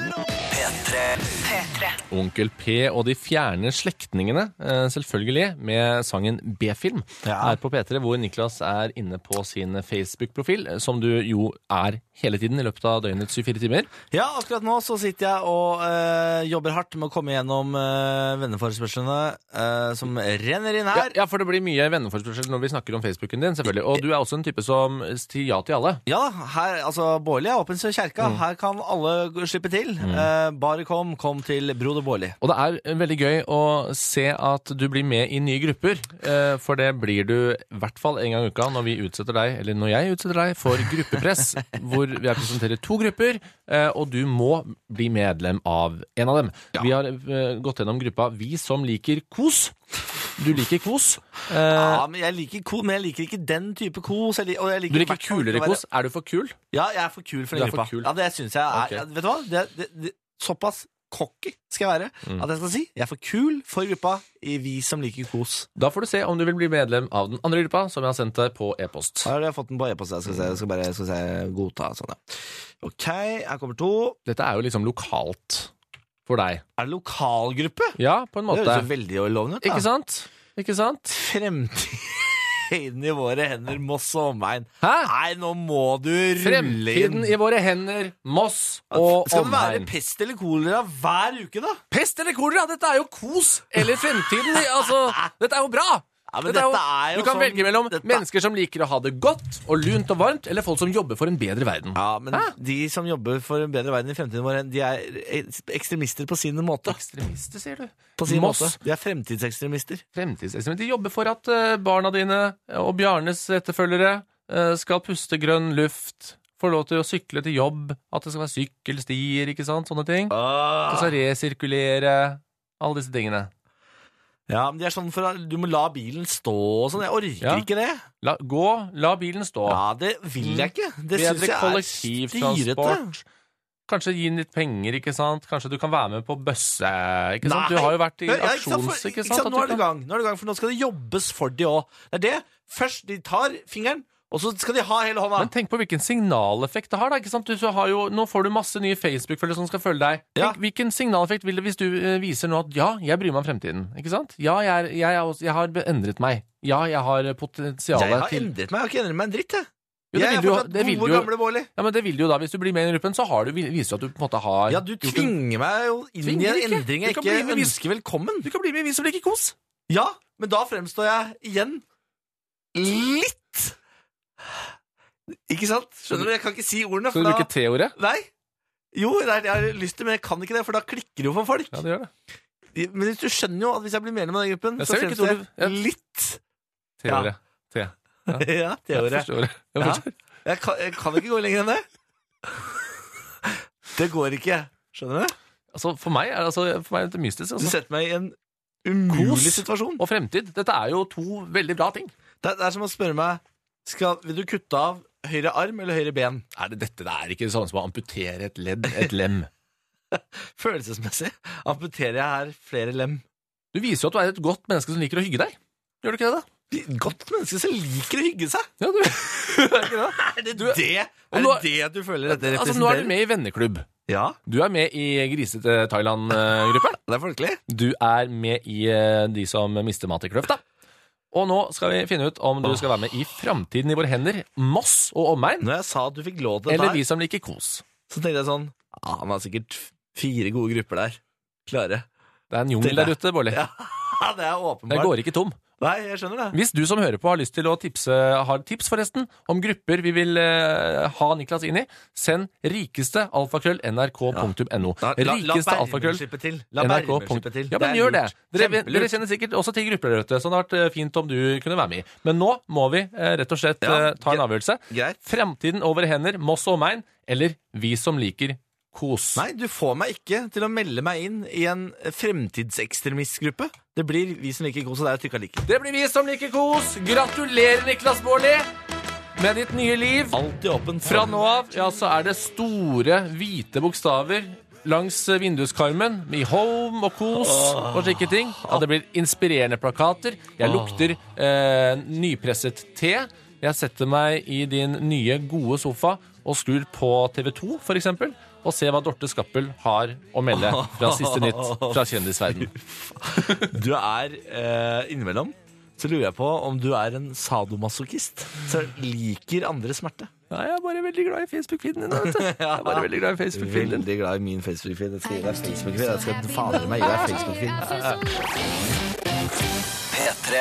P tre. P tre. Onkel P og de fjerne slektningene, selvfølgelig, med sangen B-film, ja. er på P tre, hvor Niklas er inne på sin Facebook-profil, som du jo er hele tiden i løpet av døgnets tjuefire timer. Ja, akkurat nå så sitter jeg og øh, jobber hardt med å komme gjennom øh, venneforespørslene øh, som renner inn her. Ja, ja, for det blir mye venneforespørsel når vi snakker om Facebooken din, selvfølgelig. Og du er også en type som sier ja til alle. Ja, her, altså, Bårli er åpen som kjerka. Mm. Her kan alle slippe til. Mm. Uh, bare kom, kom til Broder Bårli. Og det er veldig gøy å se at du blir med i nye grupper, uh, for det blir du i hvert fall en gang i uka når vi utsetter deg, eller når jeg utsetter deg, for gruppepress, hvor vi har presentert to grupper, uh, og du må bli medlem av en av dem. Ja. Vi har uh, gått gjennom gruppa Vi som liker kos. Du liker kos. Uh, ja, men jeg liker kos, men jeg liker ikke den type kos. Jeg, og jeg liker du liker kulere kos? Er du for kul? Ja, jeg er for kul for den gruppa. Ja, det synes jeg er. Okay. Vet du hva? Det, det, det, såpass cocky skal jeg være, mm. at jeg skal si jeg er for kul for gruppa i Vi som liker kos. Da får du se om du vil bli medlem av den andre gruppa, som jeg har sendt deg på e-post. Ja, jeg har fått den på e-post. Jeg skal, se, jeg skal bare jeg skal se, godta sånn, ja. Ok, her kommer to. Dette er jo liksom lokalt for deg. Er det lokalgruppe? Ja, på en måte. Det høres jo veldig lovende ut, da. Ikke sant? Ikke sant? Fremtid Fremtiden i våre hender, Moss og omegn. Hæ? Nei, nå må du rulle Fremtiden inn. i våre hender, Moss og omegn. Skal det være pest eller kolera hver uke, da? Pest eller kolera? Dette er jo kos! Eller fremtiden. Altså, dette er jo bra! Ja, men dette dette er jo du kan sånn, velge mellom dette... mennesker som liker å ha det godt og lunt og varmt, eller folk som jobber for en bedre verden. Ja, men Hæ? de som jobber for en bedre verden i fremtiden vår, de er ekstremister på sin måte. Ekstremister, sier du? På sin Moss. måte. De er fremtidsekstremister. Fremtidsekstremister. De jobber for at uh, barna dine og Bjarnes etterfølgere uh, skal puste grønn luft, få lov til å sykle til jobb, at det skal være sykkelstier, ikke sant? Sånne ting. Ah. Det skal resirkulere, alle disse tingene. Ja, men det er sånn for at du må la bilen stå og sånn. Jeg orker ja. ikke det. La, gå, la bilen stå. Ja, det vil jeg ikke. Det synes jeg er styrete. Kanskje gi litt penger, ikke sant? Kanskje du kan være med på bøsse, ikke sant? Nei. Du har jo vært i ja, aksjons, ikke sant? Ikke sant? Nå er det gang, nå er det gang, for nå skal det jobbes for de også. Det er det. Først, de tar fingeren, Og så skal de ha hele hånda. Men tenk på hvilken signaleffekt det har, da. Ikke sant? Du, så har jo, nå får du masse nye Facebook-følgere som skal følge deg. Tenk, Ja. Hvilken signaleffekt vil det hvis du eh, viser nå at ja, jeg bryr meg om fremtiden? Ikke sant? Ja, jeg, er, jeg, er også, jeg har endret meg. Ja, jeg har potensial Jeg har til endret meg, jeg har ikke endret meg en dritt, jeg. Jo, det jeg vil er du jo- fortsatt det vil gode du jo- gamle Bårli. Ja, men det vil du jo da. Hvis du blir med i gruppen, så har du, viser du at du på en måte har Ja, du gjort en- tvinger meg jo inn i Tvinger en ikke. endring Du jeg kan ikke bli med hvis- ønsker velkommen. Du kan bli med i Vi som liker kos. Ja, men da fremstår jeg igjen litt. Ikke sant? Skjønner du? Jeg kan ikke si ordene. Skal du for bruke da... T-ordet? Nei. Jo, det er, jeg har lyst til, men jeg kan ikke det, for da klikker det jo for folk. Ja, det gjør det. Men du skjønner jo at hvis jeg blir medlem av den gruppen, Jeg så ser hvilket fremstår ord du- ja. jeg litt. T-ordet. T. Ja, det Jeg ordet. forstår det. Jeg Ja. forstår. Jeg kan, jeg kan ikke gå lenger enn det. Det går ikke. Skjønner du? Altså, for meg er det, altså, for meg er det mystisk. Du Altså. setter meg i en umulig Kos situasjon. og fremtid. Dette er jo to veldig bra ting. Det er, det er som å spørre meg skal, Vil du kutte av høyre arm eller høyre ben? Er det dette? Det er ikke sånn som å amputere et ledd, et lem. Følelsesmessig amputerer jeg her flere lem. Du viser jo at du er et godt menneske som liker å hygge deg. Gjør du ikke det, da? Godt menneske som liker å hygge seg. Ja, du, er ikke det? Er det Du- det Og Er nå- det det du føler dette Altså, representerer? nå er du med i venneklubb. Ja, Du er med i grisete Thailand-gruppen. det er folkelig. Du er med i eh, de som mister mat i kløfta. Og nå skal vi finne ut om du skal være med i Framtiden i våre hender, Moss og omegn, Når jeg sa at du fikk lov til eller dette Vi her, som liker kos. så tenkte jeg sånn ah, han har sikkert fire gode grupper der. Klare. Det er en jungel der ute, Bårli. Ja, det er Jeg åpenbart. går ikke tom. Nei, jeg skjønner det. Hvis du som hører på har lyst til å tipse, har tips forresten, om grupper vi vil eh, ha Niklas inn i, send rikeste alfakrøll nrk punktum no. Da, la, la Rikeste Berme alfakrøll slippe til. La nrk. Berme slippe til. Ja, men er gjør det. lurt. Dere, Kjempelurt. dere kjenner sikkert også til grupper der ute, så det har vært eh, fint om du kunne være med i. Men nå må vi eh, rett og slett Ja, eh, ta en gre- avgjørelse. Greit. Fremtiden over hender, Moss og omegn, eller Vi som liker kos. Nei, du får meg ikke til å melde meg inn i en fremtidsekstremistgruppe. Det blir Vi som liker kos, og det er jo trykka like. Det blir Vi som liker kos. Gratulerer, Niklas Bårli, med ditt nye liv. Alltid åpent. Fra nå av ja, så er det store, hvite bokstaver langs vinduskarmen med home og kos og slike ting. Ja, det blir inspirerende plakater. Jeg lukter eh, nypresset te. Jeg setter meg i din nye, gode sofa og skrur på T V to, for eksempel, og ser hva Dorte Skappel har å melde fra siste nytt fra kjendisverden. Du er eh, innimellom så lurer jeg på om du er en sadomasochist som liker andres smerte. Ja, jeg er bare veldig glad i Facebook-feeden din. Vet du. Jeg er bare veldig glad i Facebook-feeden din. Veldig glad i min Facebook-feed. Jeg skal gi deg Facebook-feed. Jeg skal fader meg gi deg Facebook-feed. P tre.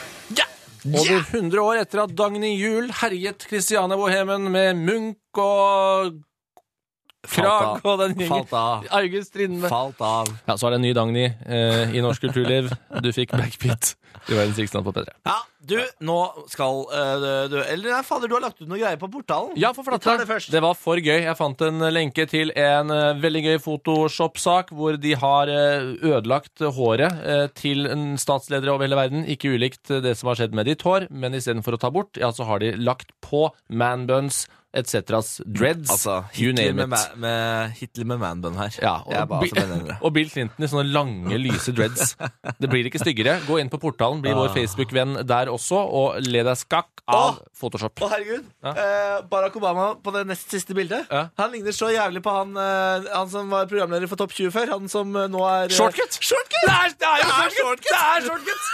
Over hundre år etter at Dagny Juel herjet Christiane Bohemen med Munch og Krag og den gjengen. Falt av. August Strindberg. Falt av. Ja, så er det en ny Dagny eh, i norsk kulturliv. Du fikk Backbeat. Det var en rikstand på P tre. Ja, du, nå skal eh, du Eller nei, fader, du har lagt ut noe greier på portalen. Ja, for Vi tar flate. det først. Det var for gøy. Jeg fant en lenke til en eh, veldig gøy Photoshop-sak hvor de har eh, ødelagt håret eh, til en statsledere over hele verden. Ikke ulikt eh, det som har skjedd med ditt hår, men istedenfor å ta bort, ja, så har de lagt på manbuns et cetras dreads. Altså, you Hitler name med, it. ma- med Hitler med manbun her. Ja, Jeg er og, bare Bi- så mener det. og Bill Clinton i sånne lange, lyse dreads. Det blir ikke styggere. Gå inn på portalen, bli vår Facebook-venn der også, og le deg skakk av Åh! Photoshop. Å, herregud. Ja. Eh, Barack Obama på det nest siste bildet. Ja. Han ligner så jævlig på han, eh, han som var programleder for Topp tjue før. Han som eh, nå er eh, Shortcut! Shortcut! Det er, det er jo Det er shortcut! Det er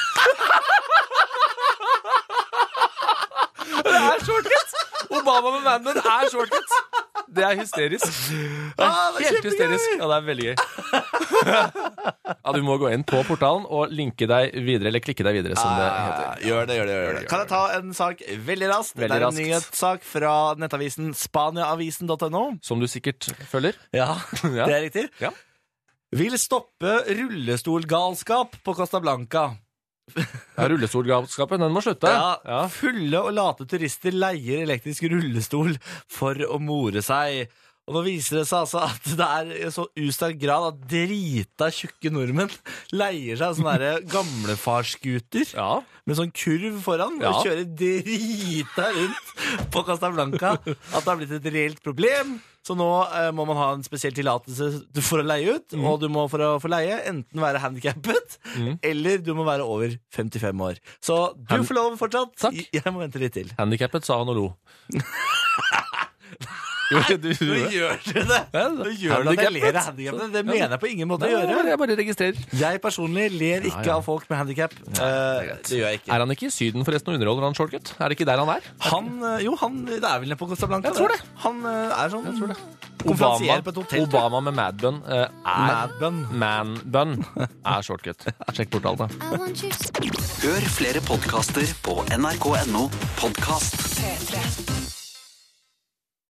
shortcut! Det er shortcut! Obama med manbun er shortcut. Det er hysterisk. Det er Ah, det er helt kjempegøy. hysterisk. Ja, det er veldig gøy. Ja, du må gå inn på portalen og linke deg videre, eller klikke deg videre, som det heter. Ah, Gjør det, gjør det, gjør det. Kan jeg ta en sak veldig raskt? Veldig det er en raskt. nyhetssak fra nettavisen spaniaavisen punktum no. Som du sikkert følger. Ja, Ja. det er riktig. Ja. Vil stoppe rullestolgalskap på Costa Blanca. Ja, rullestolgalskapen, den må slutte. Ja, Fulle og late turister leier elektrisk rullestol for å more seg. Og nå viser det seg altså at det er i så usterk grad at drita tjukke nordmenn leier seg sånne der gamlefarsskuter Ja. med sånn kurv foran Ja. og kjører drita rundt på Casablanca. At det har blitt et reelt problem. Så nå eh, må man ha en spesiell tillatelse for å leie ut, Mm. og du må for å få leie enten være handikappet, Mm. eller du må være over femtifem år. Så du Hand- får lov fortsatt. Takk. Jeg må vente litt til. Handikappet, sa han og lo. Jo, du, du, Nå gjør du det! Ja, Nå gjør du at jeg ler av handikappene. Det mener jeg på ingen måte å gjøre. Jeg bare registrerer. Jeg personlig ler ikke Ja, ja. av folk med handikap. det er greit. det gjør jeg ikke. Er han ikke i Syden forresten og underholder han Shortcut? Er det ikke der han er? Han, eh, jo, han, det er vel nede på Casablanca. Jeg tror det. Han eh, er sånn Jeg tror det. konferansier på et hotell. tror jeg. Obama med madbun eh, er Madbun. manbun er Shortcut. Sjekk portalen. Hør flere podkaster på nrk.no podkast. P tre.